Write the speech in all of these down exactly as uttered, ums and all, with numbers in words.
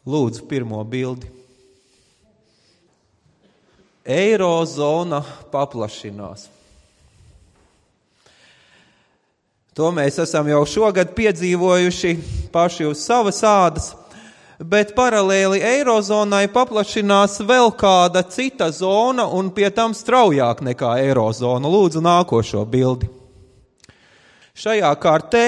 Lūdzu, pirmo bildi. Eirozona paplašinās. To mēs esam jau šogad piedzīvojuši paši uz savas ādas, bet paralēli Eirozonai paplašinās vēl kāda cita zona un pie tam straujāk nekā Eirozona. Lūdzu, nākošo bildi. Šajā kartē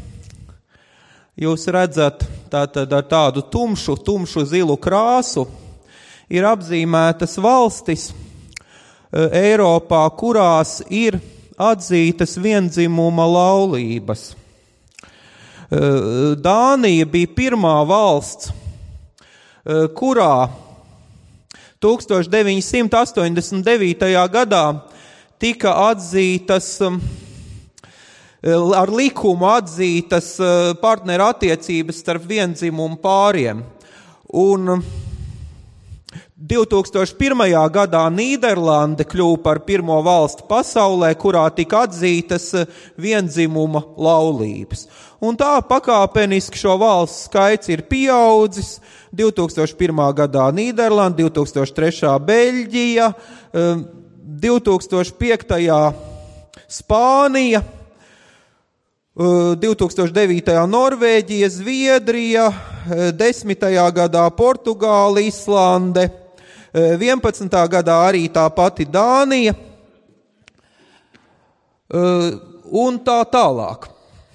jūs redzat tātad ar tādu tumšu, tumšu zilu krāsu ir apzīmētas valstis Eiropā, kurās ir atzītas viendzimuma laulības. Dānija bija pirmā valsts, kurā tūkstoš deviņi simti astoņdesmit devītajā gadā tika atzītas, ar likumu atzītas partneru attiecības starp viendzimumu pāriem. Un divi tūkstoši pirmajā gadā Nīderlande kļuva par pirmo valsti pasaulē, kurā tika atzītas viendzimuma laulības. Un tā pakāpeniski šo valstu skaits ir pieaudzis. divi tūkstoši pirmā gadā Nīderlanda, divi tūkstoši trešā Beļģija, divi tūkstoši piektajā Spānija, divi tūkstoši devītajā Norvēģija, Zviedrija, desmitajā gadā Portugāla, Islande, vienpadsmitā gadā arī tā pati Dānija un tā tālāk.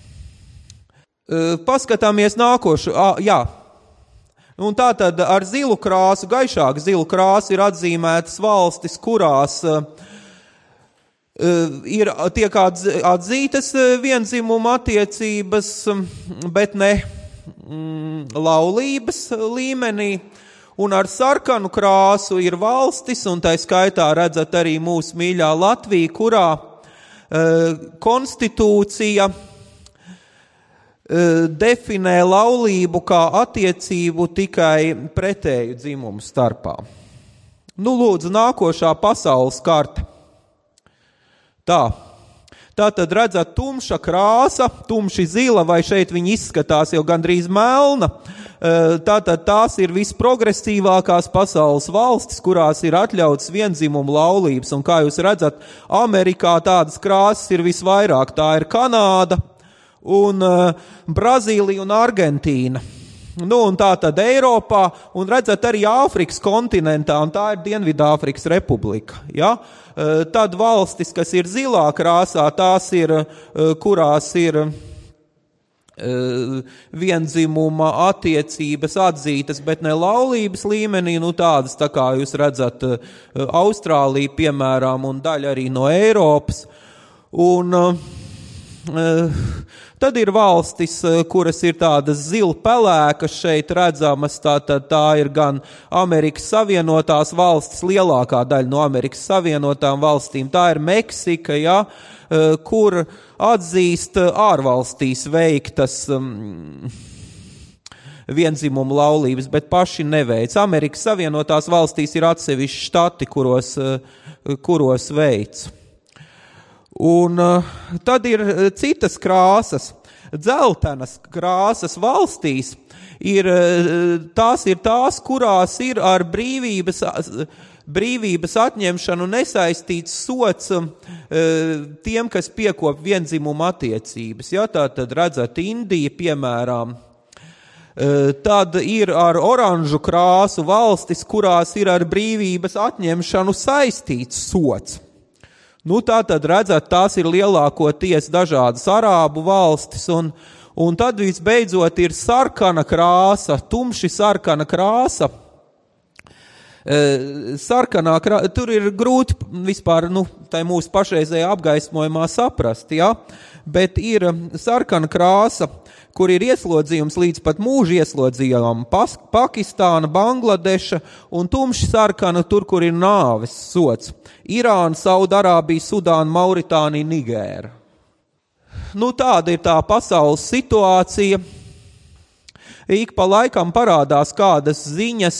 Paskatāmies nākošu. Jā. Un tā tad ar zilu krāsu, gaišāku zilu krāsu ir atzīmētas valstis, kurās ir tiek atzītas vienzimuma attiecības, bet ne laulības līmenī. Un ar sarkanu krāsu ir valstis, un tai skaitā redzat arī mūsu mīļā Latvija, kurā e, konstitūcija e, definē laulību kā attiecību tikai pretēju dzimumu starpā. Nu, lūdzu, nākošā pasaules karta. Tā. Tātad redzat tumša krāsa, tumši zila, vai šeit viņi izskatās jau gandrīz melna. Tātad tās ir visprogresīvākās pasaules valstis, kurās ir atļauts viendzimumu laulības. Un kā jūs redzat, Amerikā tādas krāsas ir visvairāk. Tā ir Kanāda un Brazīlija un Argentīna. Nu, un tā tad Eiropā, un redzat arī Āfrikas kontinentā, un tā ir Dienvidāfrikas republika. Ja? Tad valstis, kas ir zilā krāsā, tās ir, kurās ir viendzimuma attiecības atzītas, bet ne laulības līmenī, nu tādas, tā kā jūs redzat, Austrālija, piemēram, un daļa arī no Eiropas. Un tad ir valstis, kuras ir tādas zilpelēkas šeit redzamas, tā, tā, tā ir gan Amerikas Savienotās valstis, lielākā daļa no Amerikas Savienotām valstīm, tā ir Meksika, ja, kur atzīst ārvalstīs veiktas um, viendzimumu laulības, bet paši neveic. Amerikas Savienotās valstīs ir atsevišķi štati, kuros, kuros veic. Un uh, tad ir citas krāsas. Dzeltenas krāsas valstīs ir tās, ir tās kurās ir ar brīvības, brīvības atņemšanu nesaistīts sots tiem, kas piekop viendzimumu attiecības. Ja, tā tad redzat Indija, piemēram. Tad ir ar oranžu krāsu valstis, kurās ir ar brīvības atņemšanu saistīts sots. Nu, tā tad redzat, tās ir lielākoties dažādas arābu valstis, un, un tad visbeidzot ir sarkana krāsa, tumši sarkana krāsa. E, sarkanā krāsa, tur ir grūti vispār, nu, tai mūsu pašreizējā apgaismojumā saprast, ja? Bet ir sarkana krāsa, kur ir ieslodzījums līdz pat mūža ieslodzījumam, Pakistāna, Bangladeša un tumši sarkana tur, kur ir nāves sots. Irāna, Saudarābija, Sudāna, Mauritānija, Nigēra. Nu, tāda ir tā pasaules situācija. Ik pa laikam parādās kādas ziņas.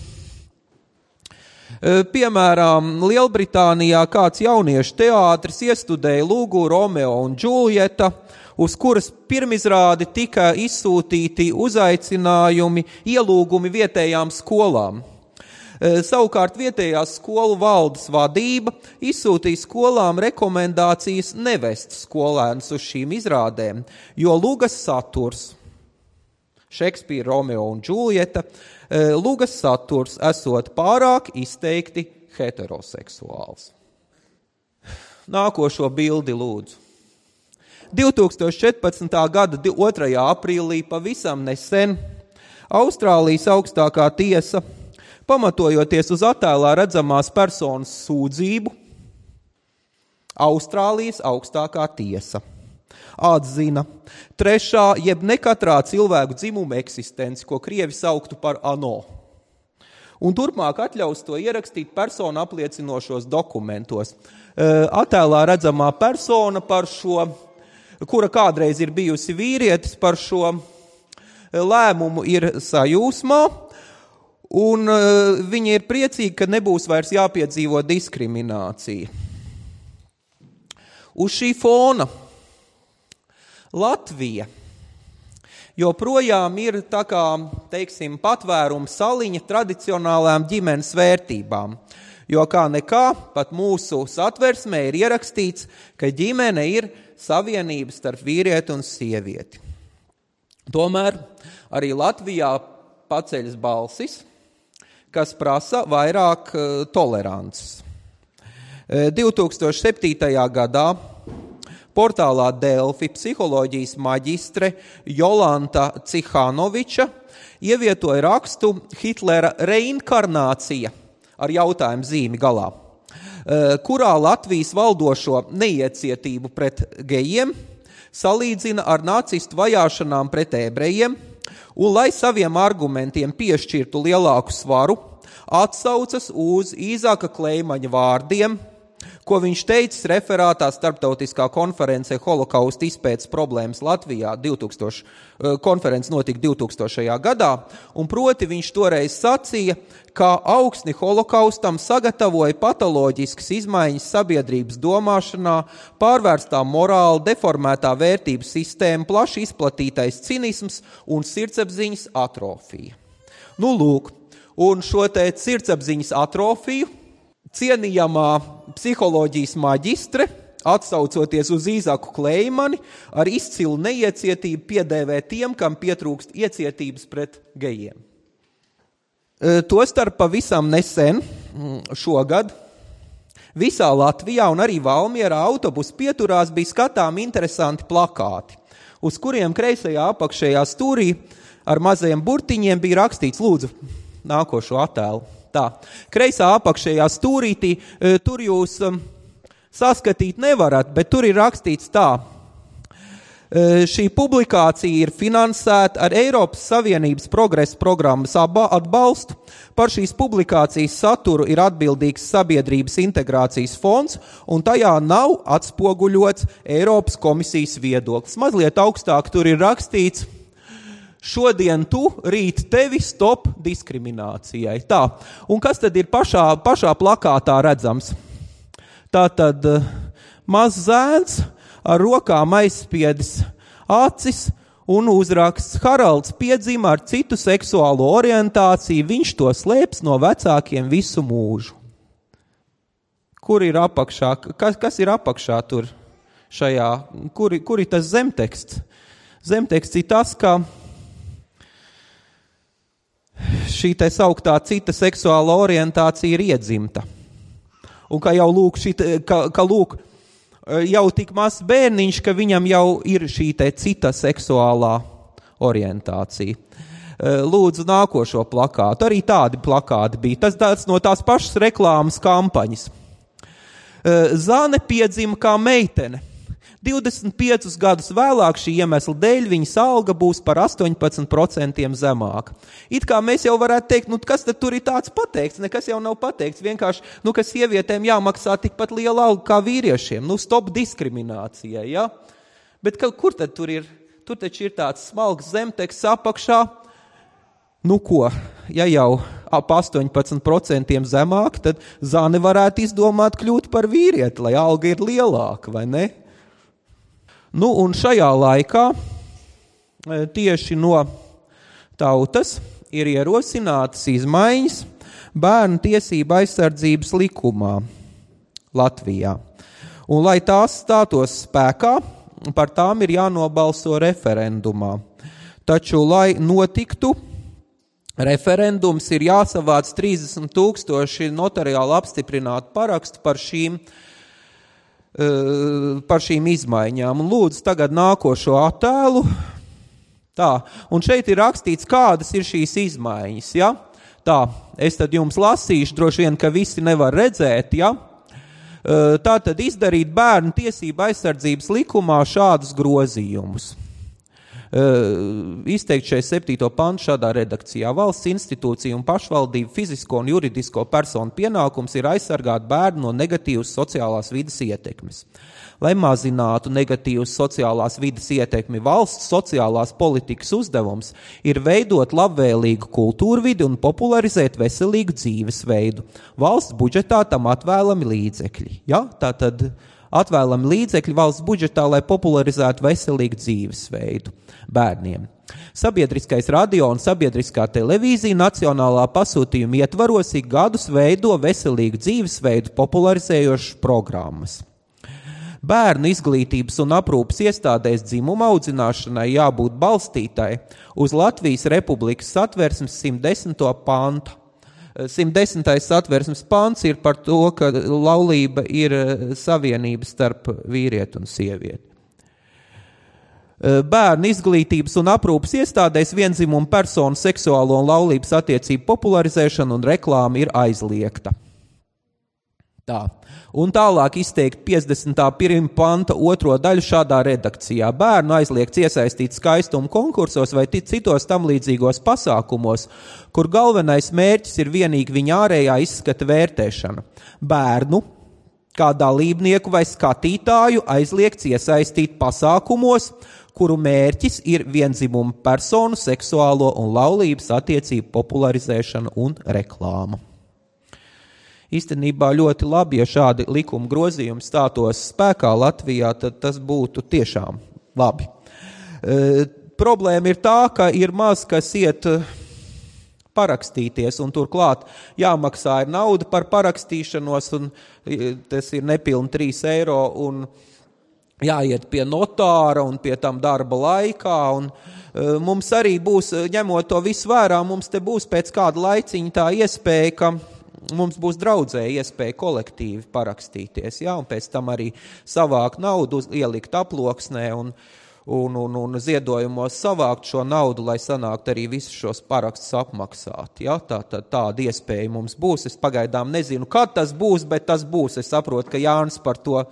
Piemēram, Lielbritānijā kāds jauniešu teātris iestudēja lūgu Romeo un Džuljeta, uz kuras pirmizrādi tika izsūtīti uzaicinājumi, ielūgumi vietējām skolām. Savukārt vietējās skolu valdes vadība izsūtīja skolām rekomendācijas nevest skolēnus uz šīm izrādēm, jo lugas saturs, Šekspīra Romeo un Džuljeta, lugas saturs esot pārāk izteikti heteroseksuāls. Nākošo bildi lūdzu. divtūkstoš četrpadsmitā gada otrajā aprīlī pavisam nesen Austrālijas augstākā tiesa, pamatojoties uz attēlā redzamās personas sūdzību, Austrālijas augstākā tiesa atzina trešā jeb ne katrā cilvēku dzimuma eksistenci, ko krievi sauktu par ano. Un turpmāk atļaus to ierakstīt personu apliecinošos dokumentos. Attēlā redzamā persona, par šo, kura kādreiz ir bijusi vīrietis, par šo lēmumu ir sajūsmā, un uh, viņi ir priecīgi, ka nebūs vairs jāpiedzīvo diskriminācija. Uz šī fona Latvija joprojām ir tā kā, teiksim, patvēruma saliņa tradicionālām ģimenes vērtībām, jo kā nekā, pat mūsu satversmē ir ierakstīts, ka ģimene ir savienība starp vīrieti un sievieti. Tomēr arī Latvijā paceļas balsis, kas prasa vairāk tolerances. divtūkstoš septītajā gadā portālā Delfi psiholoģijas maģistre Jolanta Cihanoviča ievietoja rakstu Hitlera reinkarnācija ar jautājumu zīmi galā, kurā Latvijas valdošo neiecietību pret gejiem salīdzina ar nacistu vajāšanām pret ebrejiem, un, lai saviem argumentiem piešķirtu lielāku svaru, atsaucas uz Īzaka Kleimaņa vārdiem, ko viņš teicis referātā starptautiskā konferencē Holokausta izpētes problēmas Latvijā. divtūkstoš Konference notika divtūkstošajā gadā, un proti viņš toreiz sacīja, ka augsni holokaustam sagatavoja patoloģiskas izmaiņas sabiedrības domāšanā, pārvērstā morāli, deformētā vērtību sistēma, plaši izplatītais cinisms un sirdsapziņas atrofija. Nu, lūk, un šo te sirdsapziņas atrofiju cienījamā psiholoģijas maģistre, atsaucoties uz Īzaku Kleimani, ar izcilu neiecietību piedēvē tiem, kam pietrūkst iecietības pret gejiem. Tostarp pavisam nesen, šogad, visā Latvijā un arī Valmierā autobusu pieturās bija skatām interesanti plakāti, uz kuriem kreisajā apakšējā stūrī ar mazajiem burtiņiem bija rakstīts, lūdzu, nākošo attēlu. Tā, kreisā apakšējā stūrītī, tur jūs saskatīt nevarat, bet tur ir rakstīts tā. Šī publikācija ir finansēta ar Eiropas Savienības progresa programmas atbalstu. Par šīs publikācijas saturu ir atbildīgs Sabiedrības integrācijas fonds, un tajā nav atspoguļots Eiropas komisijas viedoklis. Mazliet augstāk tur ir rakstīts, šodien tu, rīt tevi, stop diskriminācijai. Tā, un kas tad ir pašā, pašā plakātā redzams? Tā tad mazs zēns ar rokām aizspiedis acis un uzraksts Haralds piedzima ar citu seksuālo orientāciju, viņš to slēps no vecākiem visu mūžu. Kur ir apakšā? Kas, kas ir apakšā tur šajā? Kur, kur ir tas zemteksts? Zemteksts ir tas, ka šī te sauktā cita seksuāla orientācija ir iedzimta. Un ka jau lūk, šit, ka, ka lūk jau tik mazs bērniņš, ka viņam jau ir šī te cita seksuālā orientācija. Lūdzu nākošo plakātu. Arī tādi plakāti bija. Tas tāds no tās pašas reklāmas kampaņas. Zane piedzima kā meitene. divdesmit piecus gadus vēlāk šī iemesla dēļ viņas alga būs par astoņpadsmit procentiem zemāka. It kā mēs jau varētu teikt, nu kas tad tur ir tāds pateikts? Nekas jau nav pateikts, vienkārši, nu ka sievietēm jāmaksā tikpat liela alga kā vīriešiem. Nu stop diskriminācijai, ja? Bet ka, kur tad tur ir? Tur taču ir tāds smalks zemteksts apakšā. Nu ko, ja jau ap astoņpadsmit procentiem zemāk, tad Zane varētu izdomāt kļūt par vīrieti, lai alga ir lielāka, vai ne? Nu, un šajā laikā tieši no tautas ir ierosinātas izmaiņas bērnu tiesību aizsardzības likumā Latvijā. Un, lai tās stātos spēkā, par tām ir jānobalso referendumā. Taču, lai notiktu referendums, ir jāsavāc trīsdesmit tūkstoši notariāli apstiprinātu parakstu par šīm, par šīm izmaiņām. Un lūdzu tagad nākošo attēlu. Tā, un šeit ir rakstīts, kādas ir šīs izmaiņas, ja? Tā, es tad jums lasīšu, droši vien, ka visi nevar redzēt, ja? Tā tad izdarīt bērnu tiesību aizsardzības likumā šādus grozījumus. Izteikt šeit septīto pantu šādā redakcijā. Valsts institūcija un pašvaldību fizisko un juridisko personu pienākums ir aizsargāt bērnu no negatīvas sociālās vides ietekmes. Lai mazinātu negatīvas sociālās vides ietekmi, valsts sociālās politikas uzdevums ir veidot labvēlīgu kultūrvidi un popularizēt veselīgu dzīvesveidu. Valsts budžetā tam atvēlami līdzekļi. Ja? Tātad atvēlami līdzekļi valsts budžetā, lai popularizētu veselīgu dzīvesveidu bērniem. Sabiedriskais radio un sabiedriskā televīzija nacionālā pasūtījuma ietvaros ik gadus veido veselīgu dzīvesveidu popularizējošas programmas. Bērnu izglītības un aprūpes iestādēs dzimuma audzināšanai jābūt balstītai uz Latvijas Republikas Satversmes simt desmito pantu. simt desmitais Satversmes pants ir par to, ka laulība ir savienība starp vīrieti un sievieti. Bērnu izglītības un aprūpes iestādēs viendzimumu personu seksuālo un laulības attiecību popularizēšana un reklāma ir aizliegta. Tā. Un tālāk izteikt piecdesmitā pirmā panta otro daļu šādā redakcijā. Bērnu aizliegts iesaistīt skaistumu konkursos vai citos tam līdzīgos pasākumos, kur galvenais mērķis ir vienīgi viņa ārējā izskata vērtēšana. Bērnu, kā dalībnieku vai skatītāju, aizliegts iesaistīt pasākumos, kuru mērķis ir viendzimumu personu seksuālo un laulības attiecību popularizēšana un reklāma. Īstenībā ļoti labi, ja šādi likuma grozījumi stātos spēkā Latvijā, tad tas būtu tiešām labi. E, problēma ir tā, ka ir maz, kas iet parakstīties, un turklāt jāmaksā ir nauda par parakstīšanos, un tas ir nepilni trīs eiro, un jāiet pie notāra un pie tam darba laikā, un e, mums arī būs, ņemot to visu vērā, mums te būs pēc kāda laiciņa tā iespēja, ka mums būs draudzēji iespēja kolektīvi parakstīties, ja, un pēc tam arī savākt naudu, ielikt aploksnē un, un, un, un ziedojumos savākt šo naudu, lai sanākt arī visus šos parakstus apmaksāt. Ja. Tā, tā, tāda iespēja mums būs. Es pagaidām nezinu, kad tas būs, bet tas būs. Es saprotu, ka Jānis par to.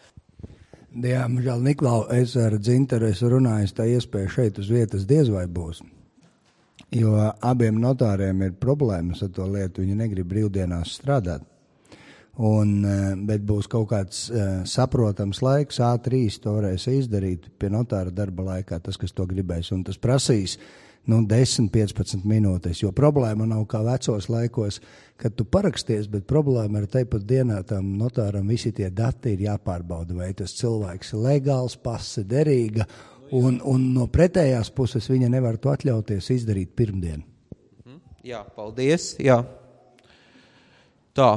Jā, žēl, Niklau, es ar Dzintaru esmu runājis, tā iespēja šeit uz vietas diez vai būs. Jo abiem notāriem ir problēmas ar to lietu, viņi negrib brīvdienās strādāt. Un, bet būs kaut kāds uh, saprotams laiks, A trīs to varēs izdarīt pie notāra darba laikā, tas, kas to gribēs, un tas prasīs nu, desmit līdz piecpadsmit minūtes, jo problēma nav kā vecos laikos, kad tu paraksties, bet problēma ir tāpat dienā tam notāram visi tie dati ir jāpārbauda, vai tas cilvēks ir legāls, pase derīga, Un, un no pretējās puses viņa nevar to atļauties izdarīt pirmdien. Jā, paldies. Jā. Tā.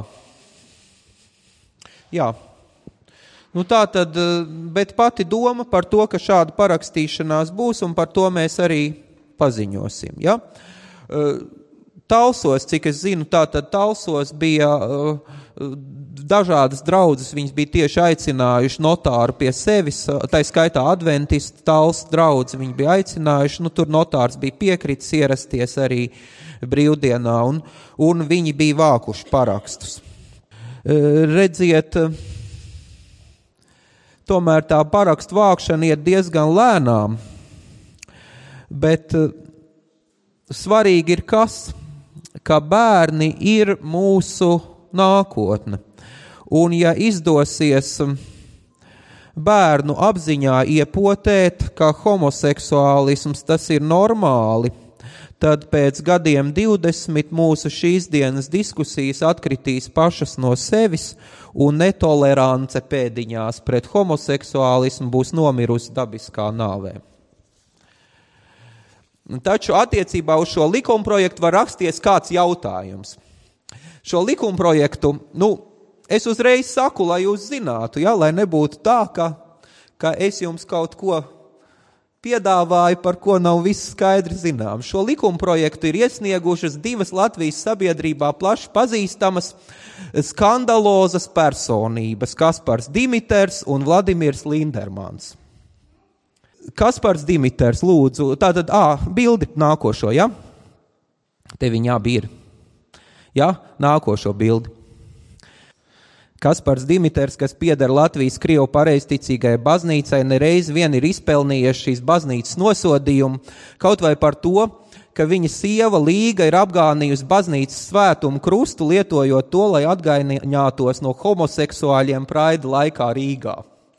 Jā. Nu tā tad, bet pati doma par to, ka šāda parakstīšanās būs, un par to mēs arī paziņosim. Ja? Talsos, cik es zinu, tā tad Talsos bija dažādas draudzes, viņas bija tieši aicinājuši notāru pie sevis, tā skaitā adventistu Tals draudzi, viņi bija aicinājuši, nu tur notārs bija piekritis ierasties arī brīvdienā, un, un viņi bija vākuši parakstus. Redziet, tomēr tā parakstu vākšana iet diezgan lēnām, bet svarīgi ir kas, ka bērni ir mūsu nākotne. Un ja izdosies bērnu apziņā iepotēt, ka homoseksuālisms tas ir normāli, tad pēc gadiem divdesmit mūsu šīs dienas diskusijas atkritīs pašas no sevis un netolerance pēdiņās pret homoseksuālismu būs nomirusi dabiskā nāvē. Taču attiecībā uz šo likumprojektu var raksties kāds jautājums. Šo likumprojektu, nu, es uzreiz saku, lai jūs zinātu, ja, lai nebūtu tā, ka, ka es jums kaut ko piedāvāju, par ko nav viss skaidri zinām. Šo likumprojektu ir iesniegušas divas Latvijas sabiedrībā plaši pazīstamas skandalozas personības, Kaspars Dimiters un Vladimirs Lindermans. Kaspars Dimiters, lūdzu, tātad, ā, bildi nākošo, ja? Te viņi abi ir. Ja? Nākošo bildi. Kaspars Dimiters, kas pieder Latvijas Krievu pareizticīgai baznīcai, nereiz vien ir izpelnījies šīs baznīcas nosodījumu, kaut vai par to, ka viņa sieva Līga ir apgānījusi baznīcas svētumu krustu, lietojot to, lai atgaiņātos no homoseksuāļiem praida laikā Rīgā.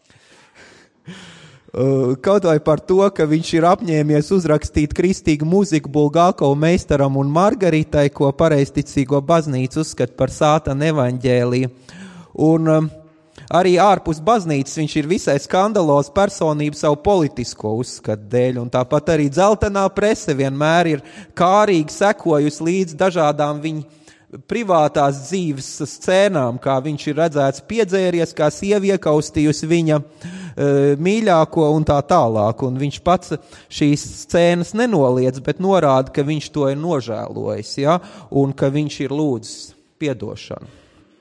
Kaut vai par to, ka viņš ir apņēmies uzrakstīt kristīgu mūziku Bulgākovu meistaram un Margaritai, ko pareizticīgo baznīcu uzskata par sātana evaņģēliju. Un um, arī ārpus baznīcas viņš ir visai skandalos personība savu politisko uzskatu dēļ, un tāpat arī dzeltenā prese vienmēr ir kārīgi sekojusi līdz dažādām viņa privātās dzīves scēnām, kā viņš ir redzēts piedzēries, kā sieva iekaustījusi viņa e, mīļāko un tā tālāk, un viņš pats šīs scēnas nenoliedz, bet norāda, ka viņš to ir nožēlojis, ja, un ka viņš ir lūdzis piedošanu.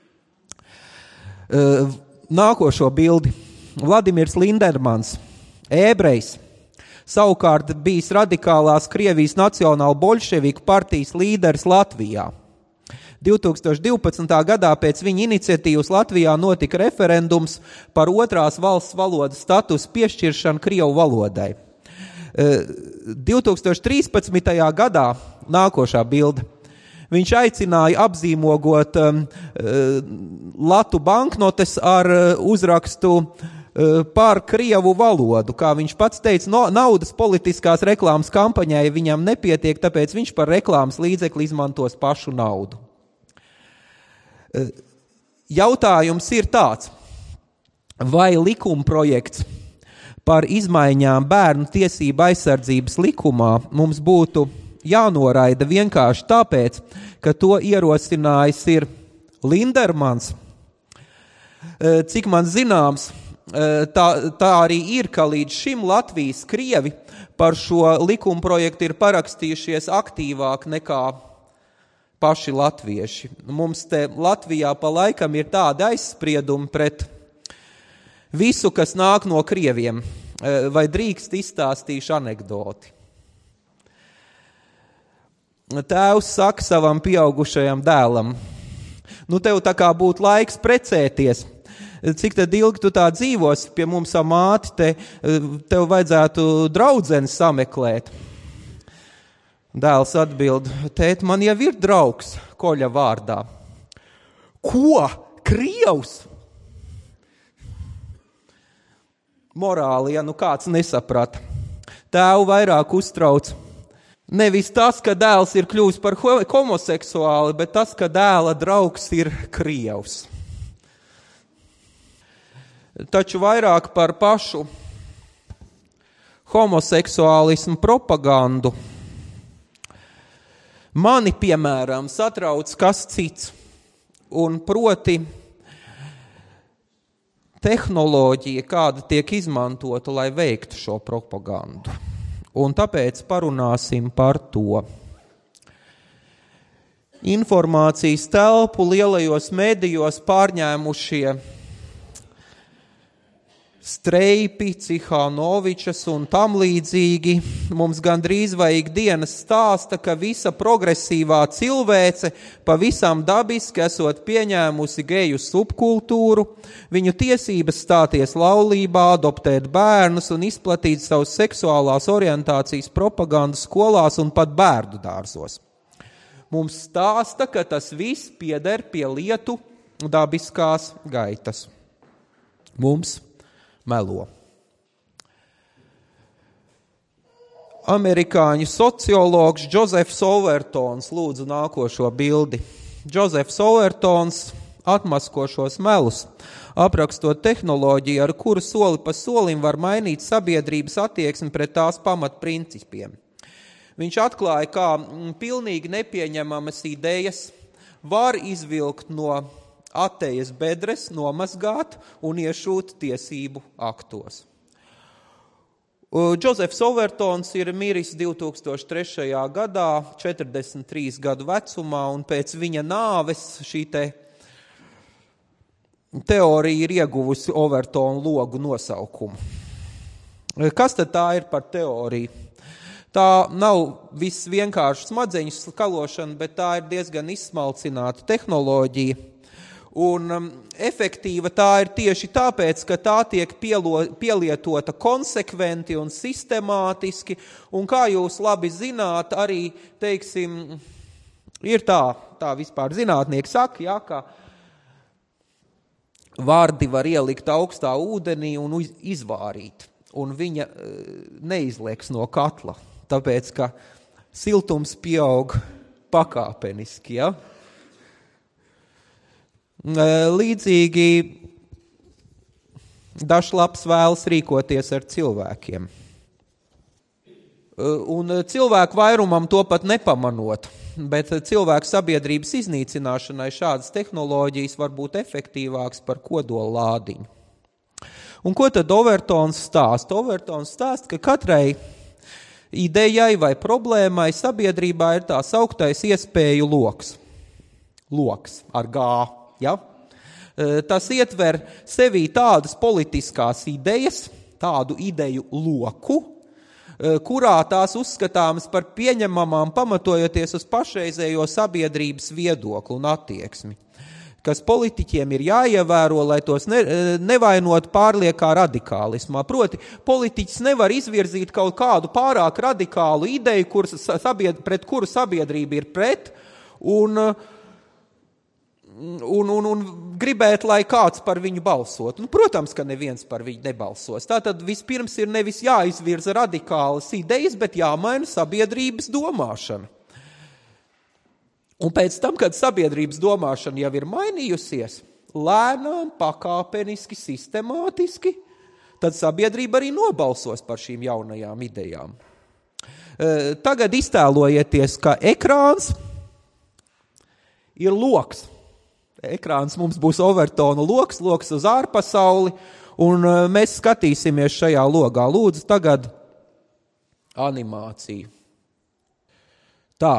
Nākošo bildi. Vladimirs Lindermans, ebrejs, savukārt bijis radikālās Krievijas nacionāla boļševiku partijas līderis Latvijā. divi tūkstoši divpadsmitā gadā pēc viņa iniciatīvas Latvijā notika referendums par otrās valsts valodas statusu piešķiršanu Krievu valodai. divi tūkstoši trīspadsmitajā gadā, nākošā bilde, viņš aicināja apzīmogot um, latu banknotes ar uh, uzrakstu uh, par Krievu valodu. Kā viņš pats teica, no, naudas politiskās reklāmas kampaņai viņam nepietiek, tāpēc viņš par reklāmas līdzekli izmantos pašu naudu. Uh, jautājums ir tāds, vai likumprojekts par izmaiņām bērnu tiesību aizsardzības likumā mums būtu jānoraida vienkārši tāpēc, ka to ierosinājis ir Lindermans. Cik man zināms, tā, tā arī ir, ka līdz šim Latvijas krievi par šo likumprojektu ir parakstījušies aktīvāk nekā paši latvieši. Mums te Latvijā pa laikam ir tādi aizspriedumi pret visu, kas nāk no krieviem. Vai drīkst izstāstīšu anekdoti? Tēvs saka savam pieaugušajam dēlam, nu tev tā kā būtu laiks precēties, cik tad ilgi tu tā dzīvosi pie mums ar māti, te, tev vajadzētu draudzeni sameklēt. Dēls atbild, tēt, man jau ir draugs Koļa vārdā. Ko? Krievs? Morāli, ja nu kāds nesaprata. Tēvu vairāk uztrauc nevis tas, ka dēls ir kļuvis par homoseksuāli, bet tas, ka dēla draugs ir krievs. Taču vairāk par pašu homoseksuālismu propagandu mani, piemēram, satrauc kas cits, un proti tehnoloģija, kāda tiek izmantota, lai veiktu šo propagandu. Un tāpēc parunāsim par to. Informācijas telpu lielajos medijos pārņēmušie Streipi, Cihanovičas un tam līdzīgi. Mums gandrīz vai ikdienas stāsta, ka visa progresīvā cilvēce pavisam dabiski esot pieņēmusi geju subkultūru, viņu tiesības stāties laulībā, adoptēt bērnus un izplatīt savus seksuālās orientācijas propagandu skolās un pat bērnu dārzos. Mums stāsta, ka tas viss pieder pie lietu dabiskās gaitas. Mums melo. amerikāņu sociologs Džozefs Overtons, lūdzu nākošo bildi. Džozefs Overtons atmasko šos melus, aprakstot tehnoloģiju, ar kuru soli pa solim var mainīt sabiedrības attieksmi pret tās pamatprincipiem. Viņš atklāja, kā pilnīgi nepieņemamas idejas var izvilkt no atejas bedres, nomazgāt un iešūt tiesību aktos. Džozefs Overtons ir miris divi tūkstoši trešajā gadā, četrdesmit trīs gadu vecumā, un pēc viņa nāves šī te teorija ir ieguvusi Overtona logu nosaukumu. Kas tad tā ir par teoriju? Tā nav viss vienkārši smadzeņu skalošana, bet tā ir diezgan izsmalcināta tehnoloģija. Un um, efektīva tā ir tieši tāpēc, ka tā tiek pielo, pielietota konsekventi un sistemātiski, un kā jūs labi zināt, arī, teiksim, ir tā, tā vispār zinātnieki saka, jā, ka vārdi var ielikt augstā ūdenī un izvārīt, un viņa neizlieks no katla, tāpēc, ka siltums pieaug pakāpeniski, ja? Līdzīgi Dašlaps vēlas rīkoties ar cilvēkiem. Un cilvēku vairumam to pat nepamanot, bet cilvēku sabiedrības iznīcināšanai šādas tehnoloģijas var būt efektīvāks par kodola lādiņu. Un ko tad Overtons stāsta? Overtons stāsta, ka katrai idejai vai problēmai sabiedrībā ir tās augtais iespēju loks. Loks ar gā. Ja? Tas ietver sevī tādas politiskās idejas, tādu ideju loku, kurā tās uzskatāmas par pieņemamām pamatojoties uz pašreizējo sabiedrības viedokli un attieksmi, kas politiķiem ir jāievēro, lai tos ne, nevainot pārliekā radikālismā. Proti, politiķis nevar izvirzīt kaut kādu pārāk radikālu ideju, kuras sabied, pret kuru sabiedrība ir pret, un Un, un, un gribēt, lai kāds par viņu balsot. Nu, protams, ka neviens par viņu nebalsos. Tātad vispirms ir nevis jāizvirza radikālas idejas, bet jāmaina sabiedrības domāšana. Un pēc tam, kad sabiedrības domāšana jau ir mainījusies, lēnām, pakāpeniski, sistemātiski, tad sabiedrība arī nobalsos par šīm jaunajām idejām. Tagad iztēlojieties, ka ekrāns ir loks. Ekrāns mums būs Overtona loks, loks uz ārpasauli, un mēs skatīsimies šajā logā. Lūdzu, tagad animāciju. Tā.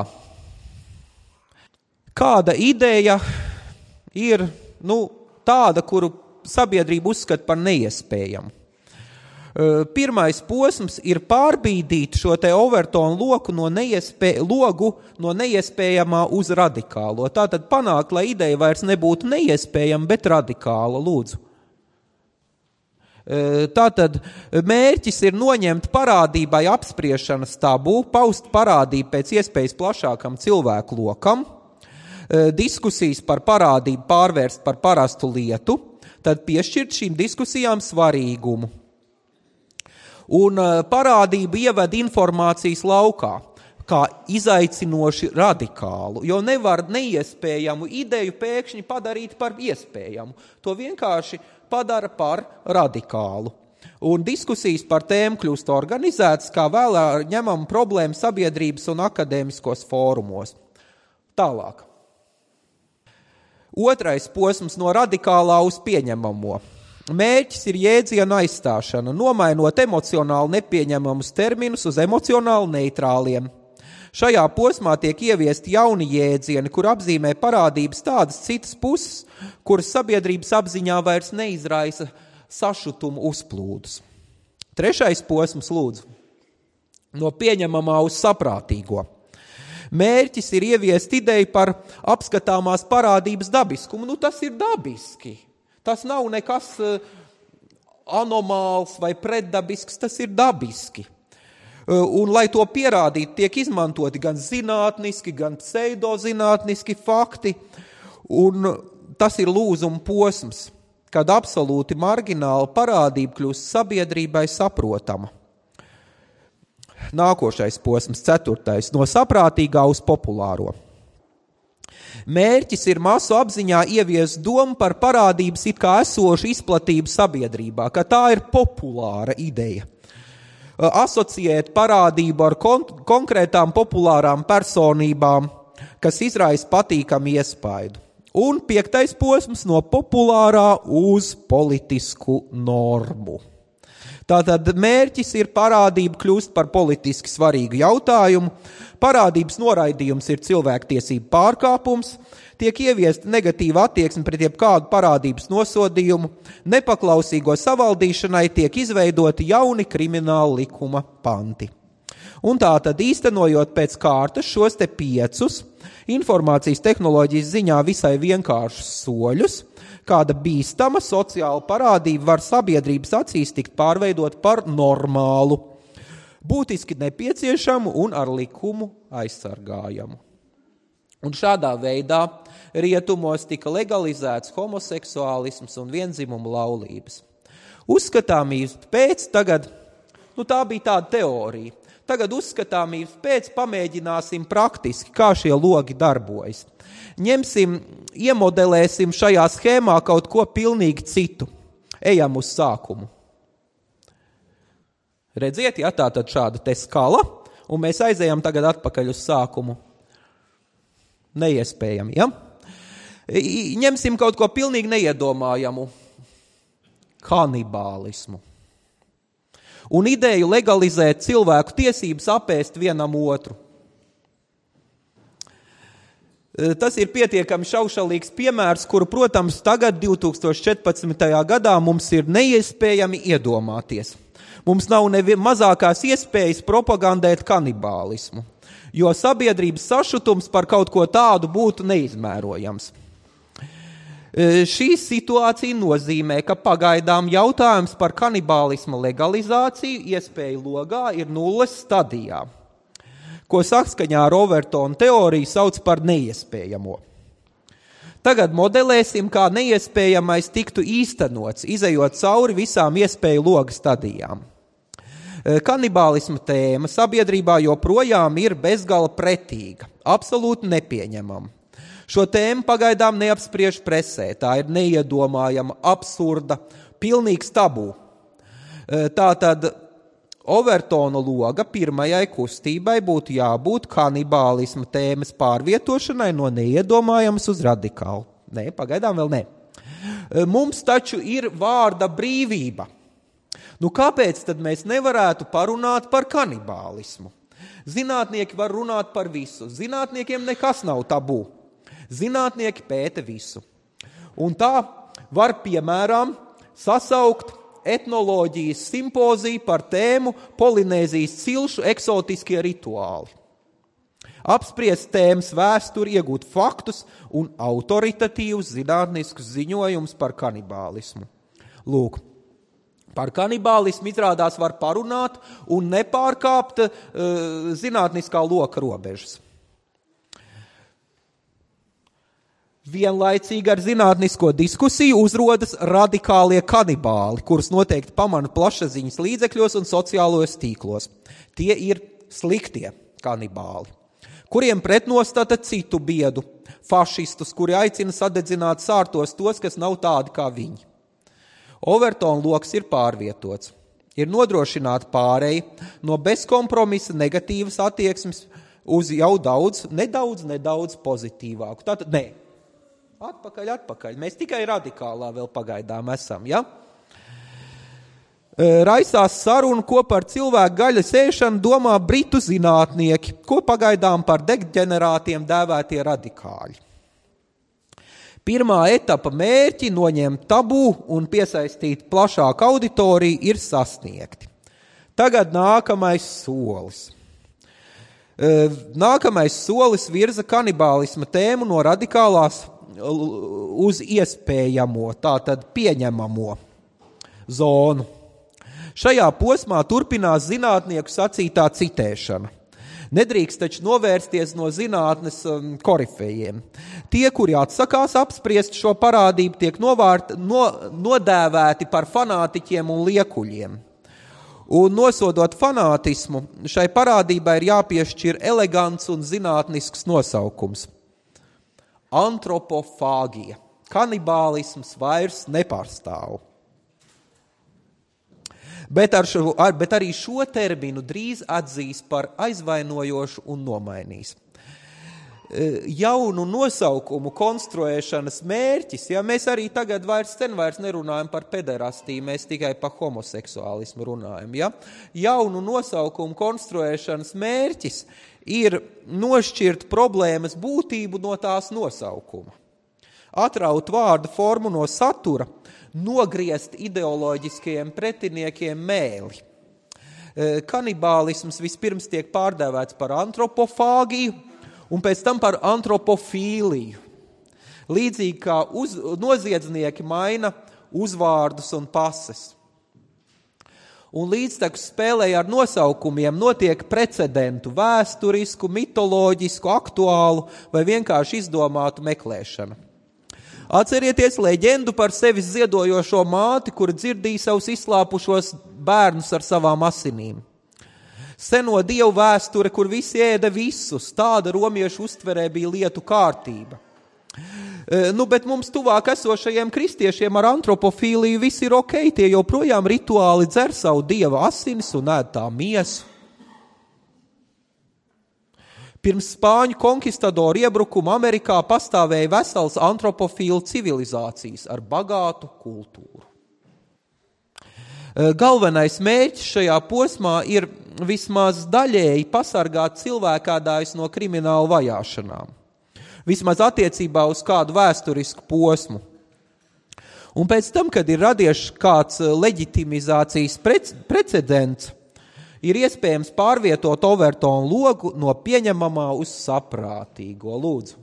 Kāda ideja ir, nu, tāda, kuru sabiedrība uzskata par neiespējamu? Pirmais posms ir pārbīdīt šo te Overtona loku no neiespē, logu no neiespējamā uz radikālo. Tātad panākt, lai ideja vairs nebūtu neiespējama, bet radikāla, lūdzu. Tātad mērķis ir noņemt parādībai apspriešanas tabu, paust parādību pēc iespējas plašākam cilvēku lokam, diskusijas par parādību pārvērst par parastu lietu, tad piešķirt šīm diskusijām svarīgumu. Un parādība ieved informācijas laukā, kā izaicinoši radikālu, jo nevar neiespējamu ideju pēkšņi padarīt par iespējamu. To vienkārši padara par radikālu. Un diskusijas par tēmu kļūst organizētas, kā vēlā ņemama problēma sabiedrības un akadēmiskos fórumos. Tālāk. Otrais posms no radikālā uz pieņemamo. Mērķis ir jēdzienu aizstāšana, nomainot emocionāli nepieņemamus terminus uz emocionāli neitrāliem. Šajā posmā tiek ieviesti jauni jēdzieni, kur apzīmē parādības tādas citas puses, kuras sabiedrības apziņā vairs neizraisa sašutumu uzplūdus. Trešais posms, lūdzu, no pieņemamā uz saprātīgo. Mērķis ir ieviest ideju par apskatāmās parādības dabiskumu. Nu, tas ir dabiski. Tas nav nekas anomāls vai pretdabisks, tas ir dabiski. Un, lai to pierādītu, tiek izmantoti gan zinātniski, gan pseidozinātniski fakti, un tas ir lūzuma posms, kad absolūti margināla parādība kļūst sabiedrībai saprotama. Nākošais posms, ceturtais, no saprātīgā uz populāro. Mērķis ir masu apziņā ieviest domu par parādības it kā esošu izplatību sabiedrībā, ka tā ir populāra ideja. Asociēt parādību ar kon- konkrētām populārām personībām, kas izraisa patīkamu iespaidu. Un piektais posms no populārā uz politisku normu. Tātad mērķis ir parādība kļūst par politiski svarīgu jautājumu, parādības noraidījums ir cilvēktiesību pārkāpums, tiek ieviesta negatīva attieksme pret jebkādu parādības nosodījumu, nepaklausīgo savaldīšanai tiek izveidoti jauni krimināla likuma panti. Un tātad īstenojot pēc kārtas šos te piecus informācijas tehnoloģijas ziņā visai vienkāršus soļus, kāda bīstama sociāla parādība var sabiedrības acīs tikt pārveidot par normālu, būtiski nepieciešamu un ar likumu aizsargājamu. Un šādā veidā rietumos tika legalizēts homoseksuālisms un viendzimumu laulības. Uzskatāmības pēc tagad, nu tā bija tāda teorija, tagad uzskatāmības pēc pamēģināsim praktiski, kā šie logi darbojas. Ņemsim, iemodelēsim šajā schēmā kaut ko pilnīgi citu. Ejam uz sākumu. Redziet, ja tā tad šāda te skala, un mēs aizējam tagad atpakaļ uz sākumu. Neiespējami, ja? Ņemsim kaut ko pilnīgi neiedomājamu. Kanibālismu. Un ideju legalizēt cilvēku tiesības apēst vienam otru. Tas ir pietiekami šaušalīgs piemērs, kuru, protams, tagad, divi tūkstoši četrpadsmitajā gadā, mums ir neiespējami iedomāties. Mums nav nevi mazākās iespējas propagandēt kanibālismu, jo sabiedrības sašutums par kaut ko tādu būtu neizmērojams. Šī situācija nozīmē, ka pagaidām jautājums par kanibālisma legalizāciju iespēju logā ir nulles stadijā, ko saskaņā ar Overtona teoriju sauc par neiespējamo. Tagad modelēsim, kā neiespējamais tiktu īstenots, izejot cauri visām iespēju loga stadijām. Kanibālisma tēma sabiedrībā joprojām ir bezgala pretīga, absolūti nepieņemama. Šo tēmu pagaidām neapspriež presē, tā ir neiedomājama, absurda, pilnīgs tabū. Tātad Overtona loga pirmajai kustībai būtu jābūt kanibālisma tēmas pārvietošanai no neiedomājamas uz radikālu. Nē, pagaidām vēl nē. Mums taču ir vārda brīvība. Nu, kāpēc tad mēs nevarētu parunāt par kanibālismu? Zinātnieki var runāt par visu. Zinātniekiem nekas nav tabū. Zinātnieki pēta visu. Un tā var, piemēram, sasaukt etnoloģijas simpoziju par tēmu Polinēzijas cilšu eksotiskie rituāli. Apspriest tēmas vēsturi, iegūt faktus un autoritatīvus zinātniskus ziņojumus par kanibālismu. Lūk, par kanibālismu izrādās var parunāt un nepārkāpt uh, zinātniskā loka robežas. Vienlaicīgi ar zinātnisko diskusiju uzrodas radikālie kanibāli, kurus noteikti pamana plašsaziņas līdzekļos un sociālajos tīklos. Tie ir sliktie kanibāli, kuriem pretnostata citu biedu, fašistus, kuri aicina sadedzināt sārtos tos, kas nav tādi kā viņi. Overtona loks ir pārvietots. Ir nodrošināta pāreja no bezkompromisa negatīvas attieksmes uz jau daudz, nedaudz, nedaudz pozitīvāku. Tātad, nē. Atpakaļ, atpakaļ. Mēs tikai radikālā vēl pagaidām esam, ja? Raisās sarunu, ko par cilvēku gaļas ēšanu domā britu zinātnieki, ko pagaidām par deģenerātiem dēvētie radikāļi. Pirmā etapa mērķi noņemt tabū un piesaistīt plašāku auditoriju ir sasniegti. Tagad nākamais solis. Nākamais solis virza kanibālisma tēmu no radikālās uz iespējamo, tātad pieņemamo zonu. Šajā posmā turpinās zinātnieku sacītā citēšana. Nedrīkst taču novērsties no zinātnes korifejiem. Tie, kuri atsakās apspriest šo parādību, tiek novērt, no, nodēvēti par fanātiķiem un liekuļiem. Un nosodot fanātismu, šai parādībai ir jāpiešķir elegants un zinātnisks nosaukums. Antropofāgija. Kanibālisms vairs nepārstāv. Bet, ar šo, ar, bet arī šo terminu drīz atzīs par aizvainojošu un nomainīs. Jaunu nosaukumu konstruēšanas mērķis, ja mēs arī tagad vairs sen vairs nerunājam par pederastiju, mēs tikai par homoseksuālismu runājam. Ja? Jaunu nosaukumu konstruēšanas mērķis ir nošķirt problēmas būtību no tās nosaukuma. Atraut vārdu formu no satura, nogriezt ideoloģiskajiem pretiniekiem mēli. Kanibālisms vispirms tiek pārdēvēts par antropofāgiju un pēc tam par antropofīliju. Līdzīgi kā uz, noziedznieki maina uzvārdus un pases. Un līdztekus spēlēja ar nosaukumiem notiek precedentu, vēsturisku, mitoloģisku, aktuālu vai vienkārši izdomātu meklēšana. Atcerieties leģendu par sevis ziedojošo māti, kura dzirdīja savus izslāpušos bērnus ar savām asinīm. Seno dievu vēsture, kur visi ēda visus, tāda romiešu uztverē bija lietu kārtība. Nu, bet mums tuvāk esošajiem kristiešiem ar antropofīliju viss ir ok, tie joprojām rituāli dzer savu dieva asinis un ēd tā miesu. Pirms spāņu konkistadoru iebrukuma Amerikā pastāvēja vesels antropofīlu civilizācijas ar bagātu kultūru. Galvenais mērķis šajā posmā ir vismaz daļēji pasargāt cilvēkādājus no kriminālu vajāšanām. Vismaz attiecībā uz kādu vēsturisku posmu. Un pēc tam, kad ir radies kāds leģitimizācijas precedents, ir iespējams pārvietot overtonu logu no pieņemamā uz saprātīgo. Lūdzu.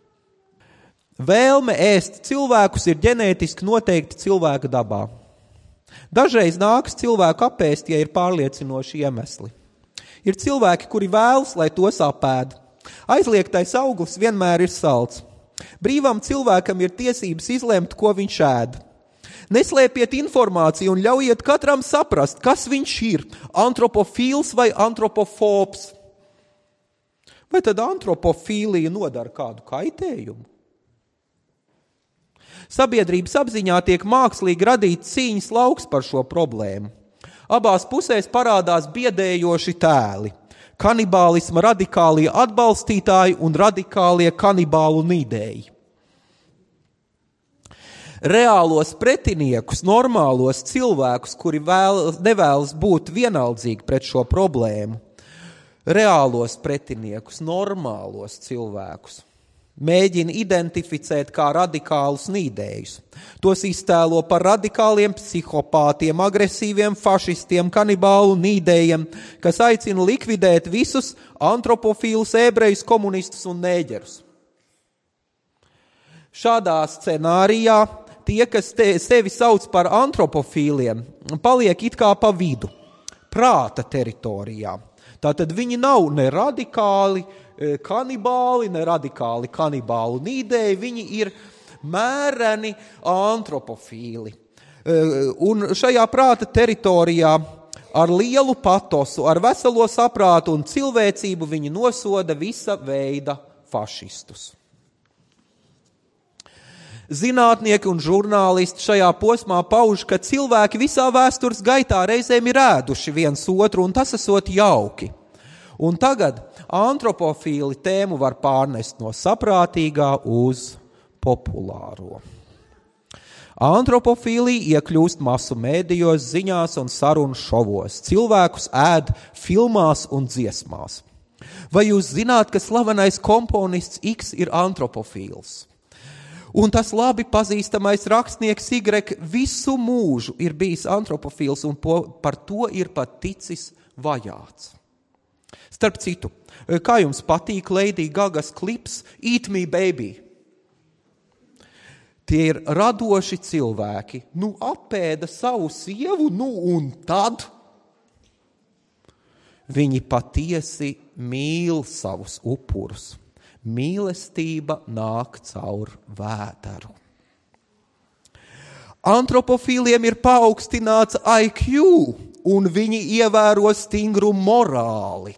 Vēlme ēst cilvēkus ir ģenētiski noteikti cilvēka dabā. Dažreiz nākas cilvēku apēst, ja ir pārliecinoši iemesli. Ir cilvēki, kuri vēlas, lai tos apēd. Aizliegtais auglis vienmēr ir salds. Brīvam cilvēkam ir tiesības izlemt, ko viņš ēd. Neslēpiet informāciju un ļaujiet katram saprast, kas viņš ir, antropofīls vai antropofobs. Vai tad antropofīlija nodara kādu kaitējumu? Sabiedrības apziņā tiek mākslīgi radīts cīņas lauks par šo problēmu. Abās pusēs parādās biedējoši tēli. Kanibālisma radikālie atbalstītāji un radikālie kanibālu nīdēji. Reālos pretiniekus, normālos cilvēkus, kuri vēl, nevēlas būt vienaldzīgi pret šo problēmu, reālos pretiniekus, normālos cilvēkus, mēģina identificēt kā radikālus nīdējus. Tos iztēlo par radikāliem psihopātiem, agresīviem fašistiem, kanibālu nīdējiem, kas aicina likvidēt visus antropofīlus, ebrejus, komunistus un nēģerus. Šādā scenārijā tie, kas te, sevi sauc par antropofīliem, paliek it kā pa vidu, prāta teritorijā. Tātad viņi nav ne radikāli kanibāli, ne radikāli kanibālu nīdēji, viņi ir mēreni antropofīli. Un šajā prāta teritorijā ar lielu patosu, ar veselo saprātu un cilvēcību viņi nosoda visa veida fašistus. Zinātnieki un žurnālisti šajā posmā pauž, ka cilvēki visā vēstures gaitā reizēm ir ēduši viens otru, un tas esot jauki. Un tagad antropofīli tēmu var pārnest no saprātīgā uz populāro. Antropofīlija iekļūst masu mēdījos, ziņās un sarunu šovos. Cilvēkus ēd filmās un dziesmās. Vai jūs zināt, ka slavenais komponists X ir antropofīls? Un tas labi pazīstamais rakstnieks Y visu mūžu ir bijis antropofīls un par to ir pat ticis vajāts. Starp citu, kā jums patīk Lady Gagas klips Eat Me Baby? Tie ir radoši cilvēki. Nu, apēda savu sievu, nu un tad viņi patiesi mīl savus upurus. Mīlestība nāk caur vēderu. Antropofīliem ir paaugstināts I Q un viņi ievēro stingru morāli.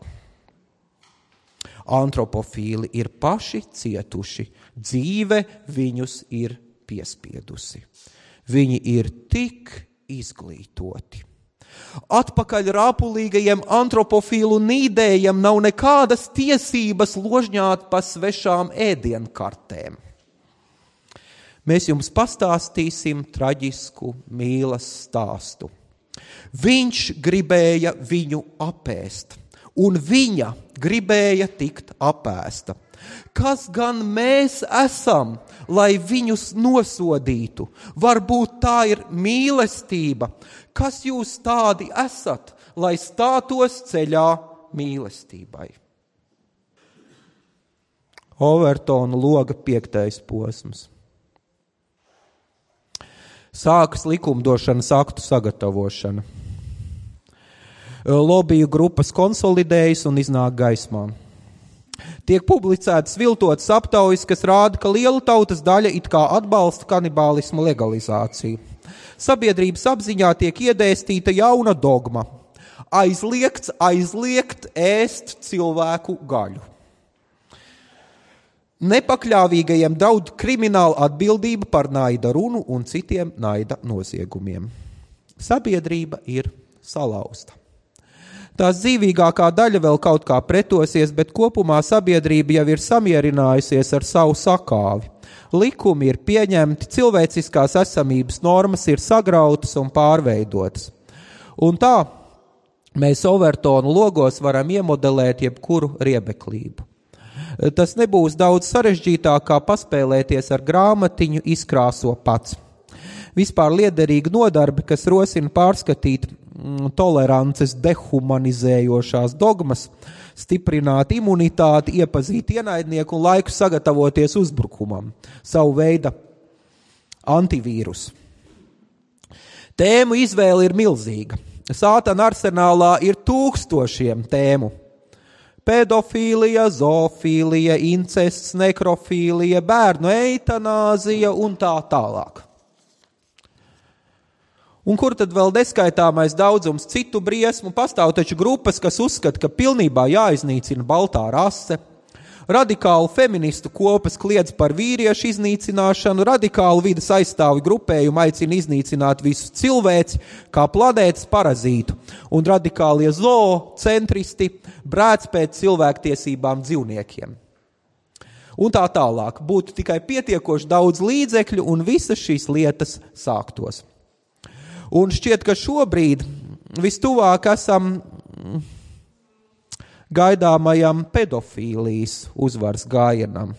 Antropofīli ir paši cietuši, dzīve viņus ir piespiedusi. Viņi ir tik izglītoti. Atpakaļ rāpulīgajiem antropofīlu nīdējiem nav nekādas tiesības ložņāt pa svešām ēdienkartēm. Mēs jums pastāstīsim traģisku mīlas stāstu. Viņš gribēja viņu apēst, un viņa gribēja tikt apēsta. Kas gan mēs esam, lai viņus nosodītu? Varbūt tā ir mīlestība. Kas jūs tādi esat, lai stātos ceļā mīlestībai? Overtona loga piektais posms. Sākas likumdošanas aktu sagatavošana. Lobiju grupas konsolidējas un iznāk gaismā. Tiek publicētas viltotas aptaujas, kas rāda, ka liela tautas daļa it kā atbalsta kanibālismu legalizāciju. Sabiedrības apziņā tiek iedēstīta jauna dogma. Aizliegts, aizliegt ēst cilvēku gaļu. Nepakļāvīgajiem draud krimināla atbildība par naida runu un citiem naida noziegumiem. Sabiedrība ir salauzta. Tās dzīvīgākā daļa vēl kaut kā pretosies, bet kopumā sabiedrība jau ir samierinājusies ar savu sakāvi. Likumi ir pieņemti, cilvēciskās esamības normas ir sagrautas un pārveidotas. Un tā mēs Overtonu logos varam iemodelēt jebkuru riebeklību. Tas nebūs daudz sarežģītāk, kā paspēlēties ar grāmatiņu izkrāso pats. Vispār liederīga nodarbe, kas rosina pārskatīt tolerances dehumanizējošās dogmas, stiprināt imunitāti, iepazīt ienaidnieku un laiku sagatavoties uzbrukumam, savu veidu antivīrusu. Tēmu izvēle ir milzīga. Sātana arsenālā ir tūkstošiem tēmu. Pedofīlija, zoofīlija, incests, nekrofīlija, bērnu eitanāzija un tā tālāk. Un kur tad vēl neskaitāmais daudzums citu briesmu? Pastāv taču grupas, kas uzskata, ka pilnībā jāiznīcina baltā rase. Radikālu feministu kopas kliedz par vīriešu iznīcināšanu, radikālu vides aizstāvi grupējumu aicina iznīcināt visu cilvēci kā planētas parazītu, un radikālie zoocentristi brēc pēc cilvēktiesībām dzīvniekiem. Un tā tālāk. Būtu tikai pietiekoši daudz līdzekļu, un visas šīs lietas sāktos. Un šķiet, ka šobrīd vistuvāk esam gaidāmajam pedofīlijas uzvaras gājienam,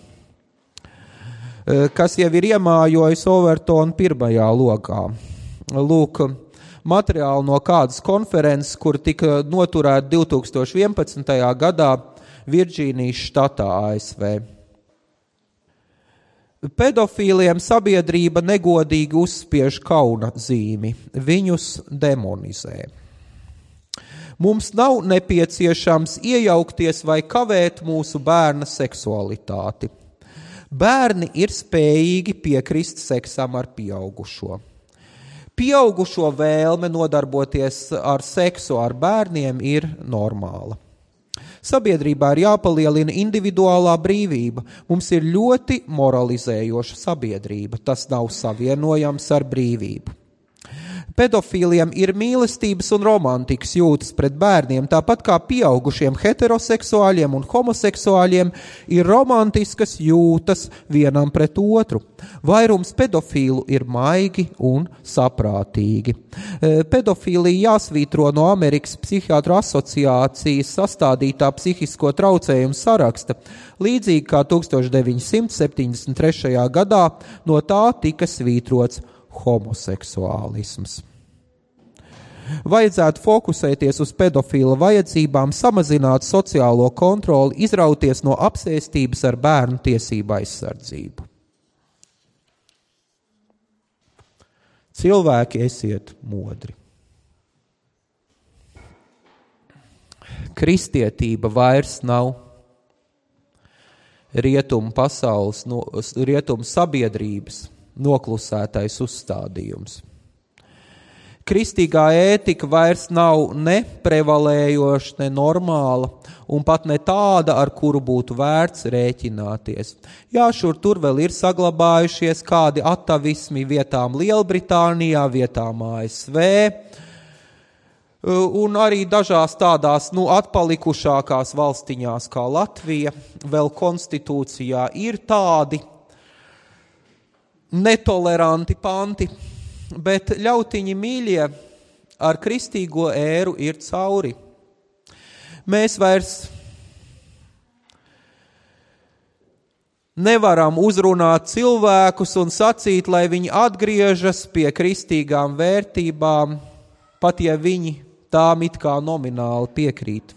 kas jau ir iemājojis Overtona pirmajā logā. Lūk, materiāli no kādas konferences, kur tika noturēta divi tūkstoši vienpadsmitajā gadā Virģīnijas štatā A S V. Pedofīliem sabiedrība negodīgi uzspiež kauna zīmi, viņus demonizē. Mums nav nepieciešams iejaukties vai kavēt mūsu bērna seksualitāti. Bērni ir spējīgi piekrist seksam ar pieaugušo. Pieaugušo vēlme nodarboties ar seksu ar bērniem ir normāla. Sabiedrībā ir jāpalielina individuālā brīvība. Mums ir ļoti moralizējoša sabiedrība. Tas nav savienojams ar brīvību. Pedofīliem ir mīlestības un romantikas jūtas pret bērniem, tāpat kā pieaugušiem heteroseksuāļiem un homoseksuāļiem ir romantiskas jūtas vienam pret otru. Vairums pedofīlu ir maigi un saprātīgi. Pedofīlija jāsvītro no Amerikas psihiatru asociācijas sastādītā psihisko traucējumu saraksta, līdzīgi kā tūkstoš deviņi simti septiņdesmit trešajā gadā no tā tika svītrots homoseksuālisms. Vajadzētu fokusēties uz pedofīla vajadzībām, samazināt sociālo kontroli, izrauties no apsēstības ar bērnu tiesību aizsardzību. Cilvēki, esiet modri. Kristietība vairs nav rietumu pasaules, no, rietumu sabiedrības noklusētais uzstādījums. Kristīgā ētika vairs nav ne prevalējoša, ne normāla, un pat ne tāda, ar kuru būtu vērts rēķināties. Jā, šur tur vēl ir saglabājušies kādi atavismi vietām Lielbritānijā, vietām A S V, un arī dažās tādās nu, atpalikušākās valstiņās kā Latvija, vēl konstitūcijā ir tādi netoleranti panti, bet ļautiņi mīļie ar kristīgo ēru ir cauri. Mēs vairs nevaram uzrunāt cilvēkus un sacīt, lai viņi atgriežas pie kristīgām vērtībām, pat ja viņi tām it kā nomināli piekrīt.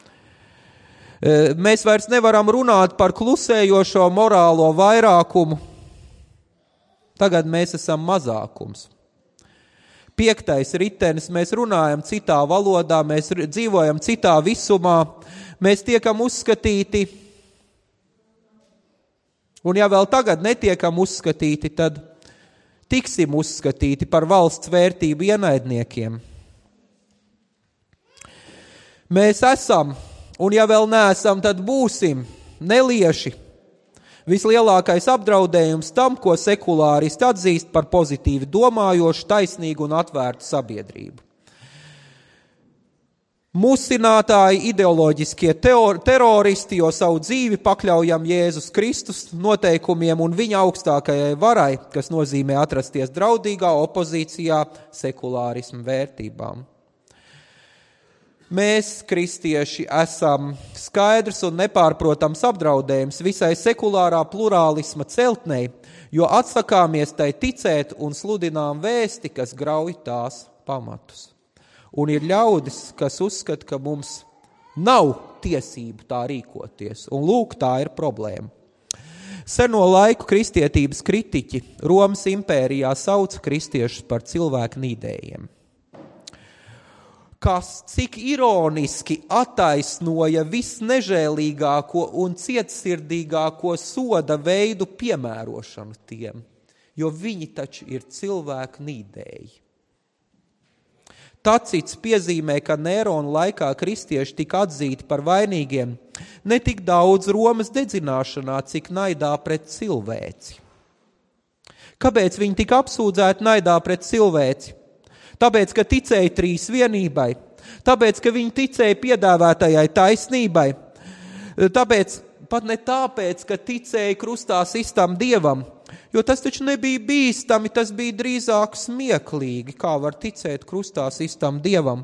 Mēs vairs nevaram runāt par klusējošo morālo vairākumu. Tagad mēs esam mazākums. Piektais ritenis, mēs runājam citā valodā, mēs dzīvojam citā visumā, mēs tiekam uzskatīti, un ja vēl tagad netiekam uzskatīti, tad tiksim uzskatīti par valsts vērtību ienaidniekiem. Mēs esam, un ja vēl neesam, tad būsim nelieši. Vislielākais apdraudējums tam, ko sekulāristi atzīst par pozitīvi domājošu, taisnīgu un atvērtu sabiedrību. Musinātāji, ideoloģiskie teor- teroristi, jo savu dzīvi pakļaujam Jēzus Kristus noteikumiem un viņa augstākajai varai, kas nozīmē atrasties draudīgā opozīcijā sekulārismu vērtībām. Mēs, kristieši, esam skaidrs un nepārprotams apdraudējums visai sekulārā plurālisma celtnei, jo atsakāmies tai ticēt un sludinām vēsti, kas grauj tās pamatus. Un ir ļaudis, kas uzskata, ka mums nav tiesību tā rīkoties, un lūk, tā ir problēma. Seno laiku kristietības kritiķi Romas impērijā sauca kristiešus par cilvēku nīdējiem, kas cik ironiski attaisnoja visnežēlīgāko un cietsirdīgāko soda veidu piemērošanu tiem, jo viņi taču ir cilvēku nīdēji. Tacits piezīmē, ka Nērona laikā kristieši tika atzīti par vainīgiem ne tik daudz Romas dedzināšanā, cik naidā pret cilvēci. Kāpēc viņi tika apsūdzēti naidā pret cilvēci? Tāpēc, ka ticēja trīs vienībai, tāpēc, ka viņi ticēja piedāvātajai taisnībai, tāpēc, pat ne tāpēc, ka ticēja krustā sistam Dievam, jo tas taču nebija bīstami, tas bija drīzāk smieklīgi, kā var ticēt krustā sistam Dievam.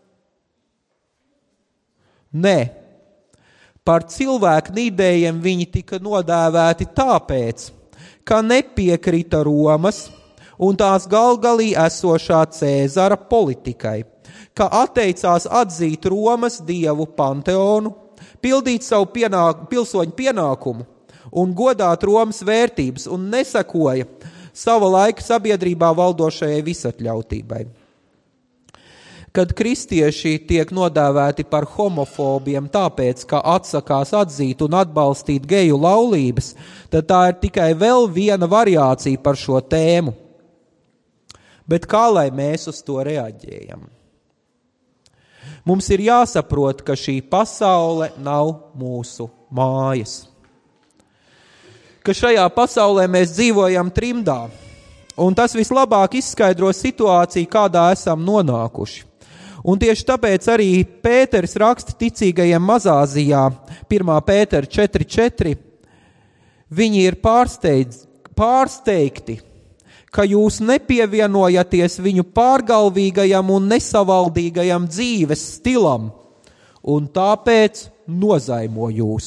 Nē, par cilvēku nīdējiem viņi tika nodēvēti tāpēc, ka nepiekrita Romas un tās galgalī esošā Cēzara politikai, ka atteicās atzīt Romas dievu panteonu, pildīt savu pienāk, pilsoņu pienākumu un godāt Romas vērtības un nesakoja sava laika sabiedrībā valdošajai visatļautībai. Kad kristieši tiek nodēvēti par homofobiem tāpēc, ka atsakās atzīt un atbalstīt geju laulības, tad tā ir tikai vēl viena variācija par šo tēmu. Bet kā lai mēs uz to reaģējam? Mums ir jāsaprot, ka šī pasaule nav mūsu mājas. Ka šajā pasaulē mēs dzīvojam trimdā, un tas vislabāk izskaidro situāciju, kādā esam nonākuši. Un tieši tāpēc arī Pēteris raksta ticīgajiem Mazāzijā, pirmā Pētera četri četri, viņi ir pārsteidz, pārsteigti, ka jūs nepievienojaties viņu pārgalvīgajam un nesavaldīgajam dzīves stilam, un tāpēc nozaimo jūs.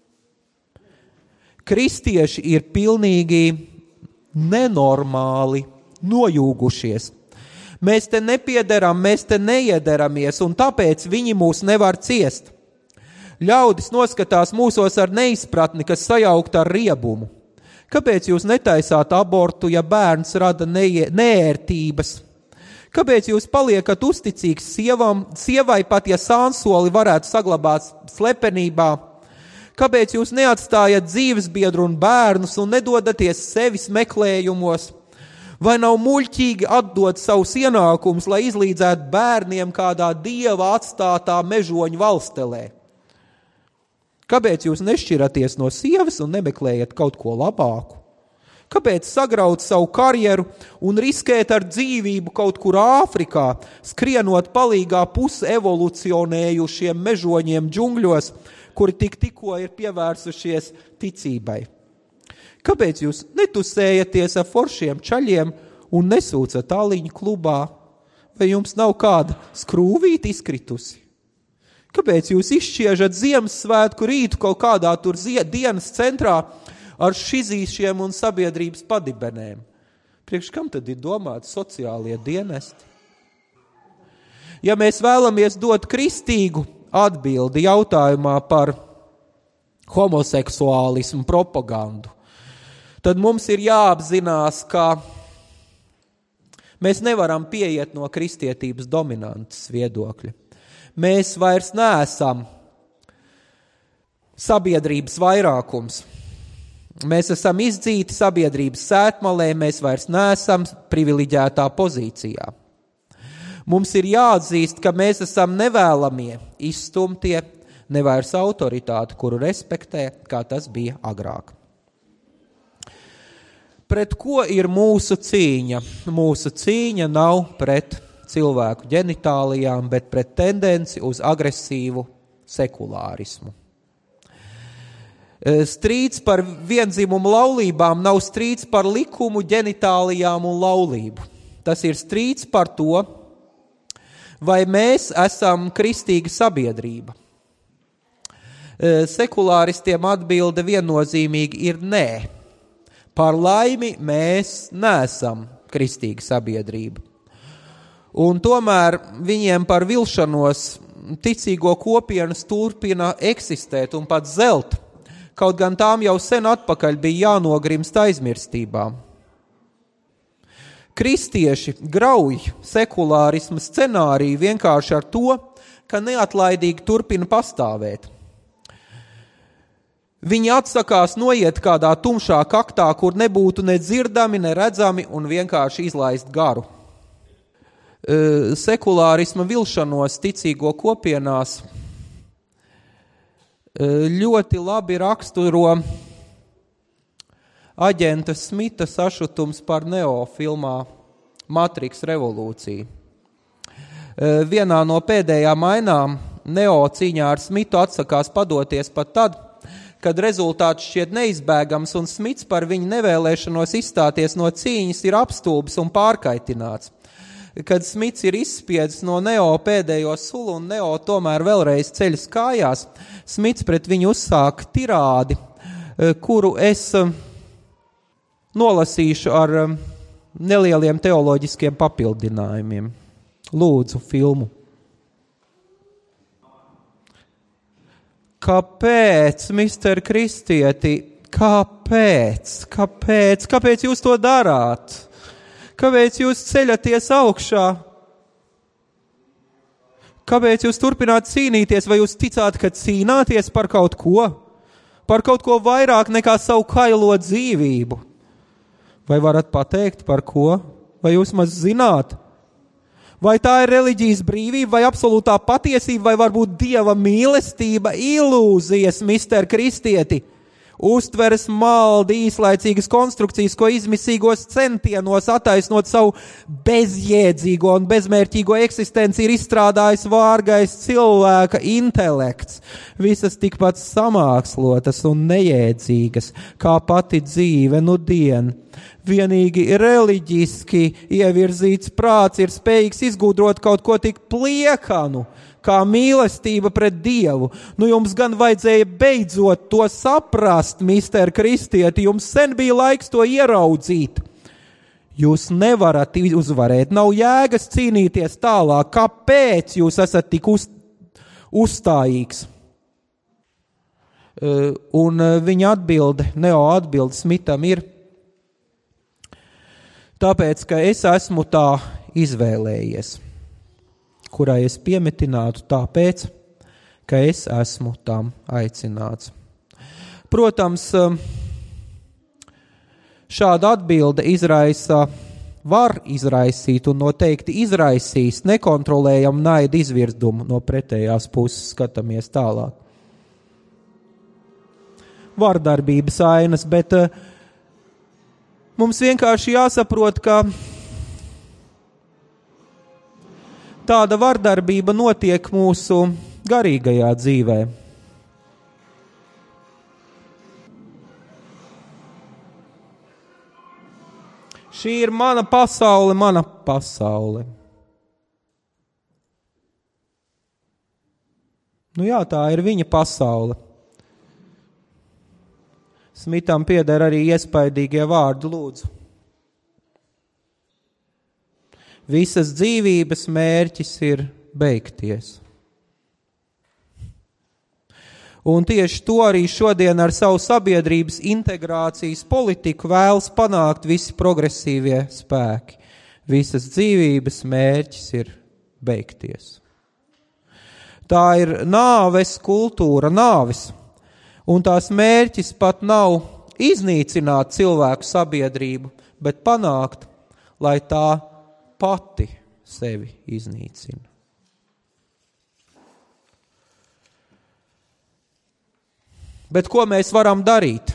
Kristieši ir pilnīgi nenormāli nojūgušies. Mēs te nepiederam, mēs te neiederamies, un tāpēc viņi mūs nevar ciest. Ļaudis noskatās mūsos ar neizpratni, kas sajaukta ar riebumu. Kāpēc jūs netaisāt abortu, ja bērns rada neie, neērtības? Kāpēc jūs paliekat uzticīgs sievam, sievai pat, ja sānsoli varētu saglabāt slepenībā? Kāpēc jūs neatstājat dzīvesbiedru un bērnus un nedodaties sevis meklējumos? Vai nav muļķīgi atdot savus ienākumus, lai izlīdzētu bērniem kādā dieva atstātā mežoņu valstelē? Kāpēc jūs nešķiraties no sievas un nemeklējat kaut ko labāku? Kāpēc sagraut savu karjeru un riskēt ar dzīvību kaut kur Āfrikā, skrienot palīgā pusevolucionējušiem mežoņiem džungļos, kuri tik tikko ir pievērsušies ticībai? Kāpēc jūs netusējaties ar foršiem čaļiem un nesūcat tāliņu klubā? Vai jums nav kāda skrūvīte izkritusi? Kāpēc jūs izšķiežat Ziemassvētku rītu kaut kādā tur dienas centrā ar šizīšiem un sabiedrības padibenēm? Priekš kam tad ir domāti sociālie dienesti? Ja mēs vēlamies dot kristīgu atbildi jautājumā par homoseksuālismu propagandu, tad mums ir jāapzinās, ka mēs nevaram pieiet no kristietības dominantas viedokļa. Mēs vairs neesam sabiedrības vairākums. Mēs esam izdzīti sabiedrības sētmalē, mēs vairs neesam privileģētā pozīcijā. Mums ir jāatzīst, ka mēs esam nevēlamie, izstumtie, ne vairs autoritāti, kuru respektē, kā tas bija agrāk. Pret ko ir mūsu cīņa? Mūsu cīņa nav pret cilvēku ģenitālijām, bet pret tendenci uz agresīvu sekulārismu. Strīds par viendzimumu laulībām nav strīds par likumu, ģenitālijām un laulību. Tas ir strīds par to, vai mēs esam kristīga sabiedrība. Sekulāristiem atbilde viennozīmīgi ir nē. Par laimi mēs neesam kristīga sabiedrība. Un tomēr viņiem par vilšanos ticīgo kopienas turpina eksistēt un pat zelt, kaut gan tām jau sen atpakaļ bija jānogrimst aizmirstībā. Kristieši grauj sekulārisma scenāriju vienkārši ar to, ka neatlaidīgi turpina pastāvēt. Viņi atsakās noiet kādā tumšā kaktā, kur nebūtu ne dzirdami, ne redzami un vienkārši izlaist garu. Sekulārisma vilšanos ticīgo kopienās ļoti labi raksturo aģenta Smita sašutums par Neo filmā Matrix revolūcija. Vienā no pēdējām ainām Neo cīņā ar Smitu atsakās padoties pat tad, kad rezultāts šķiet neizbēgams un Smits par viņu nevēlēšanos izstāties no cīņas ir apstulbs un pārkaitināts. Kad Smits ir izspiedis no Neo pēdējo sulu un Neo tomēr vēlreiz ceļas kājās, Smits pret viņu uzsāk tirādi, kuru es nolasīšu ar nelieliem teoloģiskiem papildinājumiem. Lūdzu, filmu. Kāpēc, mister Kristieti, kāpēc, kāpēc, kāpēc jūs to darāt? Kāpēc jūs ceļaties augšā? Kāpēc jūs turpināt cīnīties? Vai jūs ticāt, ka cīnāties par kaut ko? Par kaut ko vairāk nekā savu kailo dzīvību? Vai varat pateikt par ko? Vai jūs maz zināt? Vai tā ir reliģijas brīvība, vai absolūtā patiesība, vai varbūt dieva mīlestība, ilūzijas, mister Kristieti? Uztveres maldi, īslaicīgas konstrukcijas, ko izmisīgos centienos attaisnot savu bezjēdzīgo un bezmērķīgo eksistenci ir izstrādājis vārgais cilvēka intelekts. Visas tikpat samākslotas un nejēdzīgas, kā pati dzīve nudien. Vienīgi reliģiski ievirzīts prāts ir spējīgs izgudrot kaut ko tik pliekanu, kā mīlestība pret Dievu. Nu, jums gan vajadzēja beidzot to saprast, mister Kristieti, jums sen bija laiks to ieraudzīt. Jūs nevarat uzvarēt, nav jēgas cīnīties tālāk. Kāpēc jūs esat tik uz, uzstājīgs? Un viņa atbilde, Neo atbilde Smitam ir, tāpēc, ka es esmu tā izvēlējies, kurai es piemetinātu tāpēc, ka es esmu tam aicināts. Protams, šāda atbilde izraisa var izraisīt un noteikti izraisīs nekontrolējam naida izvirdumu no pretējās puses, skatāmies tālāk. Vardarbības ainas, bet uh, mums vienkārši jāsaprot, ka tāda vardarbība notiek mūsu garīgajā dzīvē. Šī ir mana pasaule, mana pasaule. Nu jā, tā ir viņa pasaule. Smitam pieder arī iespaidīgie vārdi, lūdzu. Visas dzīvības mērķis ir beigties. Un tieši to arī šodien ar savu sabiedrības integrācijas politiku vēlas panākt visi progresīvie spēki. Visas dzīvības mērķis ir beigties. Tā ir nāves kultūra, nāves. Un tās mērķis pat nav iznīcināt cilvēku sabiedrību, bet panākt, lai tā pati sevi iznīcina. Bet ko mēs varam darīt?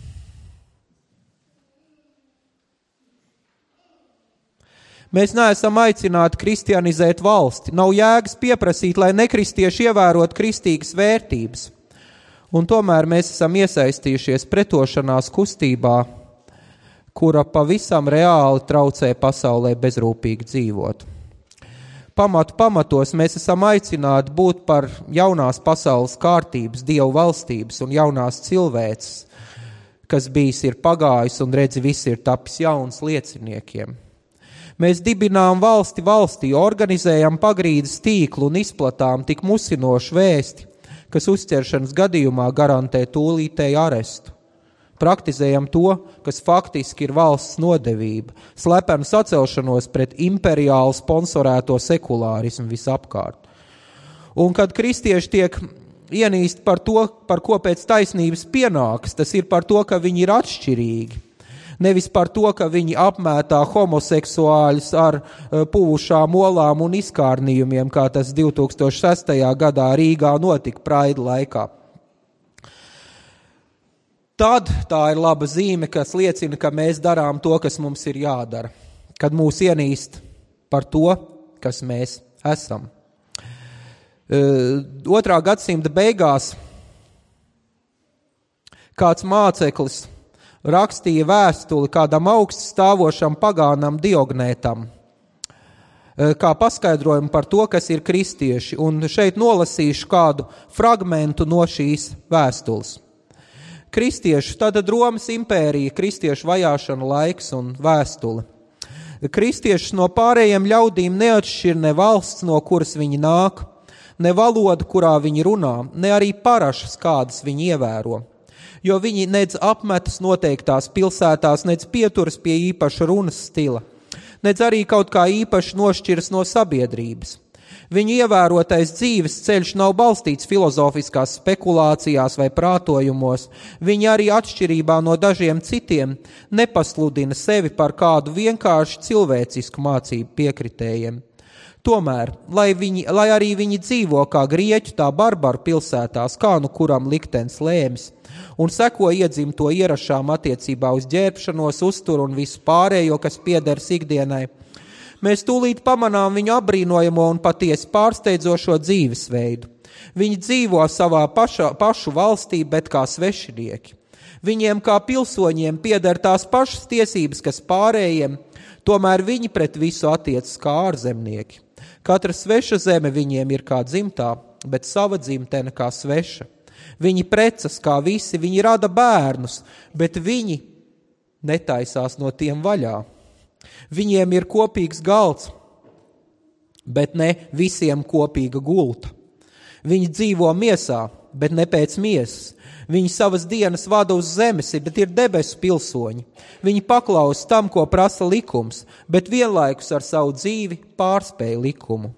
Mēs neesam aicināti kristianizēt valsti. Nav jēgas pieprasīt, lai nekristieši ievērot kristīgas vērtības. Un tomēr mēs esam iesaistījušies pretošanās kustībā, kura pavisam reāli traucē pasaulē bezrūpīgi dzīvot. Pamatu pamatos mēs esam aicināti būt par jaunās pasaules kārtības, Dievu valstības un jaunās cilvēces, kas bijis ir pagājis un redzi, visi ir tapis jauns lieciniekiem. Mēs dibinām valsti valstī, organizējam pagrīdes tīklu un izplatām tik musinošu vēsti, kas uzķeršanas gadījumā garantē tūlītēju arestu. Praktizējam to, kas faktiski ir valsts nodevība, slepenu sacelšanos pret imperiālu sponsorēto sekulārismu visapkārt. Un kad kristieši tiek ienīsti par to, par ko pēc taisnības pienāks, tas ir par to, ka viņi ir atšķirīgi. Nevis par to, ka viņi apmētā homoseksuāļus ar puvušām olām un izkārnījumiem, kā tas divi tūkstoši sestajā gadā Rīgā notika Praida laikā. Tad tā ir laba zīme, kas liecina, ka mēs darām to, kas mums ir jādara. Kad mūs ienīst par to, kas mēs esam. Otrā gadsimta beigās kāds māceklis rakstīja vēstuli kādam augststāvošam pagānam Diognētam, kā paskaidrojumu par to, kas ir kristieši. Un šeit nolasīšu kādu fragmentu no šīs vēstules. Kristiešu, tātad Romas impērija, kristiešu vajāšana laiks un vēstule. Kristiešus no pārējiem ļaudīm neatšķir ne valsts, no kuras viņi nāk, ne valoda, kurā viņi runā, ne arī parašas, kādas viņi ievēro. Jo viņi nedz apmetas noteiktās pilsētās, nedz pieturas pie īpaša runas stila, nedz arī kaut kā īpaši nošķiras no sabiedrības. Viņu ievērotais dzīves ceļš nav balstīts filozofiskās spekulācijās vai prātojumos. Viņi arī atšķirībā no dažiem citiem nepasludina sevi par kādu vienkārši cilvēcisku mācību piekritējiem. Tomēr, lai, viņi, lai arī viņi dzīvo kā grieķu, tā barbaru pilsētās, kā nu kuram liktenis lēmis, un seko iedzimto ierašām attiecībā uz ģērbšanos, uzturu un visu pārējo, kas piederas ikdienai, mēs tūlīt pamanām viņu apbrīnojamo un patiesi pārsteidzošo dzīvesveidu. Viņi dzīvo savā paša, pašu valstī, bet kā svešinieki. Viņiem kā pilsoņiem pieder tās pašas tiesības, kas pārējiem, tomēr viņi pret visu attiecas kā ārzemnieki. Katra sveša zeme viņiem ir kā dzimtā, bet sava dzimtene kā sveša. Viņi precas kā visi, viņi rada bērnus, bet viņi netaisās no tiem vaļā. Viņiem ir kopīgs galds, bet ne visiem kopīga gulta. Viņi dzīvo miesā, bet ne pēc miesas. Viņi savas dienas vada uz zemes, bet ir debesu pilsoņi. Viņi paklaus tam, ko prasa likums, bet vienlaikus ar savu dzīvi pārspēj likumu.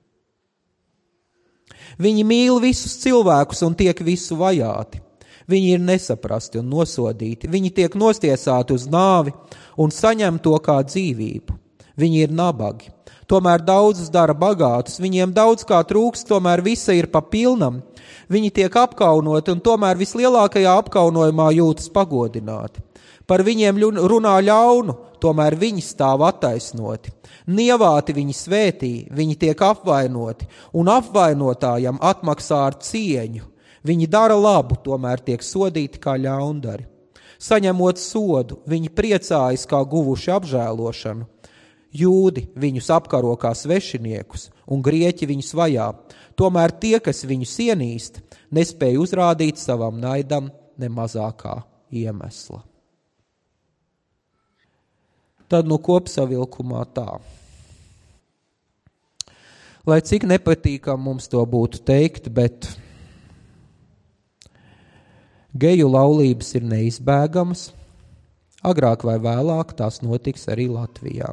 Viņi mīl visus cilvēkus un tiek visu vajāti. Viņi ir nesaprasti un nosodīti. Viņi tiek nostiesāti uz nāvi un saņem to kā dzīvību. Viņi ir nabagi. Tomēr daudzus dara bagātus. Viņiem daudz kā trūkst, tomēr visa ir pa pilnam. Viņi tiek apkaunoti un tomēr vislielākajā apkaunojumā jūtas pagodināti. Par viņiem runā ļaunu, tomēr viņi stāv attaisnoti. Nievāti viņi svētī, viņi tiek apvainoti, un apvainotājam atmaksā ar cieņu. Viņi dara labu, tomēr tiek sodīti kā ļaundari. Saņemot sodu, viņi priecājas kā guvuši apžēlošanu. Jūdi viņus apkaro kā svešiniekus, un grieķi viņus vajā. Tomēr tie, kas viņus ienīst, nespēja uzrādīt savam naidam ne mazākā iemesla. Tad nu kopsavilkumā tā. Lai cik nepatīkam mums to būtu teikt, bet geju laulības ir neizbēgamas. Agrāk vai vēlāk tās notiks arī Latvijā.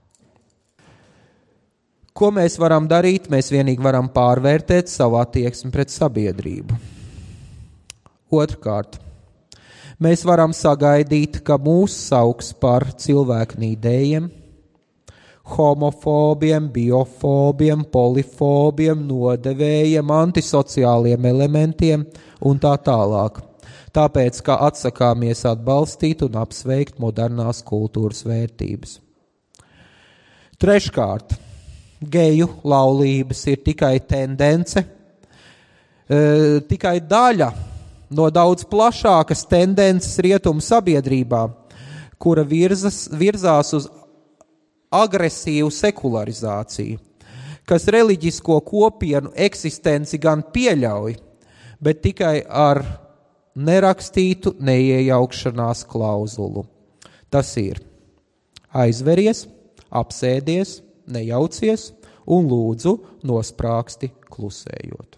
Ko mēs varam darīt? Mēs vienīgi varam pārvērtēt savu attieksmi pret sabiedrību. Otrkārt, mēs varam sagaidīt, ka mūs sauks par cilvēknīdējiem, homofobiem, biofobiem, polifobiem, nodevējiem, antisociāliem elementiem un tā tālāk. Tāpēc, ka atsakāmies atbalstīt un apsveikt modernās kultūras vērtības. Treškārt, geju laulības ir tikai tendence, e, tikai daļa no daudz plašākas tendences rietumu sabiedrībā, kura virzas, virzās uz agresīvu sekularizāciju, kas reliģisko kopienu eksistenci gan pieļauj, bet tikai ar nerakstītu neiejaukšanās klauzulu. Tas ir aizveries, apsēdies, nejaucies un lūdzu nosprāksti klusējot.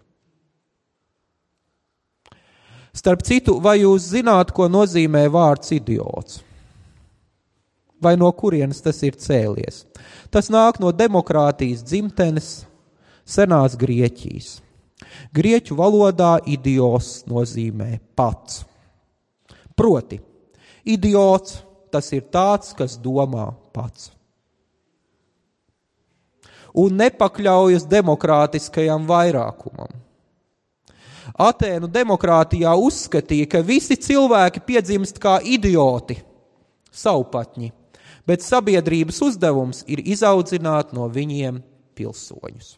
Starp citu, vai jūs zināt, ko nozīmē vārds idiots? Vai no kurienes tas ir cēlies? Tas nāk no demokrātijas dzimtenes, senās Grieķijas. Grieķu valodā idios nozīmē pats. Proti, idiots tas ir tāds, kas domā pats. Un nepakļaujas demokrātiskajam vairākumam. Atēnu demokrātijā uzskatīja, ka visi cilvēki piedzimst kā idioti, savpatņi, bet sabiedrības uzdevums ir izaudzināt no viņiem pilsoņus.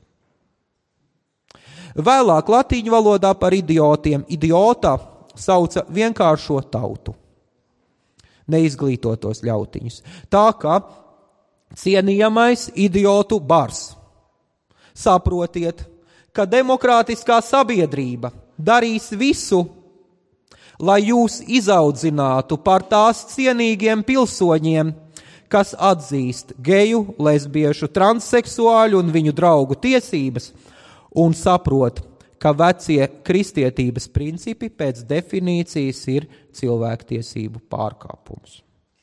Vēlāk latīņu valodā par idiotiem idiota sauca vienkāršo tautu, neizglītotos ļautiņus. Tā kā cienījamais idiotu bars. Saprotiet, ka demokrātiskā sabiedrība darīs visu, lai jūs izaudzinātu par tās cienīgiem pilsoņiem, kas atzīst geju, lesbiešu, transseksuāļu un viņu draugu tiesības un saprot, ka vecie kristietības principi pēc definīcijas ir cilvēktiesību pārkāpums.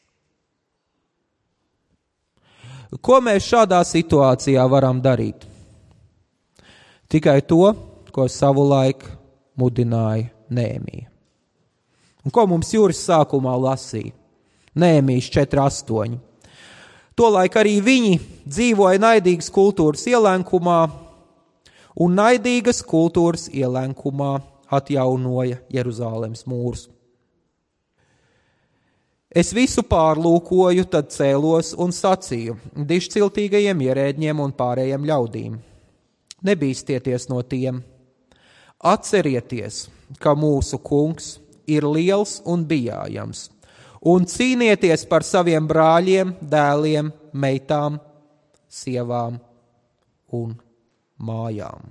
Ko mēs šādā situācijā varam darīt? Tikai to, ko savulaik mudināja Nehēmija. Un ko mums Juris sākumā lasīja? Nehēmijas četri astoņi. Tolaik arī viņi dzīvoja naidīgas kultūras ielenkumā, un naidīgas kultūras ielenkumā atjaunoja Jeruzālemes mūrus. Es visu pārlūkoju, tad cēlos un sacīju dišciltīgajiem ierēdņiem un pārējiem ļaudīm. Nebīstieties no tiem. Atcerieties, ka mūsu kungs ir liels un bijājams, un cīnieties par saviem brāļiem, dēliem, meitām, sievām un mājām.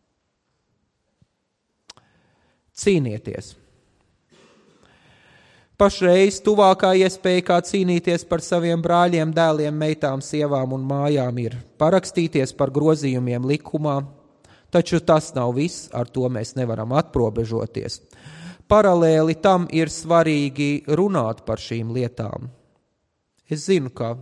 Cīnieties. Pašreiz tuvākā iespēja, kā cīnīties par saviem brāļiem, dēliem, meitām, sievām un mājām, ir parakstīties par grozījumiem likumā, taču tas nav viss, ar to mēs nevaram atprobežoties. Paralēli tam ir svarīgi runāt par šīm lietām. Es zinu, ka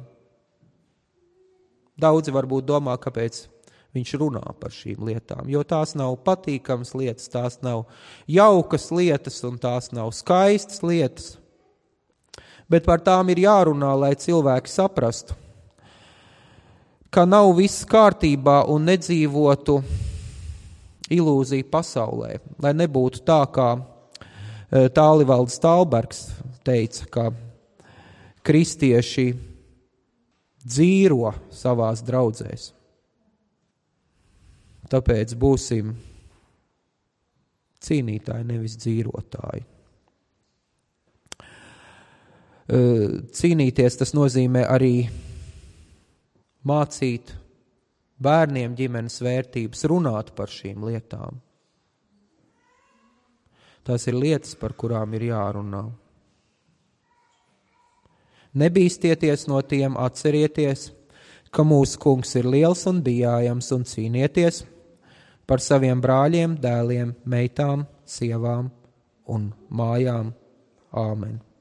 daudzi varbūt domā, kāpēc viņš runā par šīm lietām, jo tās nav patīkamas lietas, tās nav jaukas lietas un tās nav skaistas lietas. Bet par tām ir jārunā, lai cilvēki saprastu, ka nav viss kārtībā un nedzīvotu ilūziju pasaulē, lai nebūtu tā, kā Tālivalds Talbergs teica, ka kristieši dzīro savās draudzēs. Tāpēc būsim cīnītāji, nevis dzīrotāji. Cīnīties tas nozīmē arī mācīt bērniem ģimenes vērtības, runāt par šīm lietām. Tās ir lietas, par kurām ir jārunā. Nebīstieties no tiem, atcerieties, ka mūsu kungs ir liels un bijājams, un cīnieties par saviem brāļiem, dēliem, meitām, sievām un mājām. Āmen.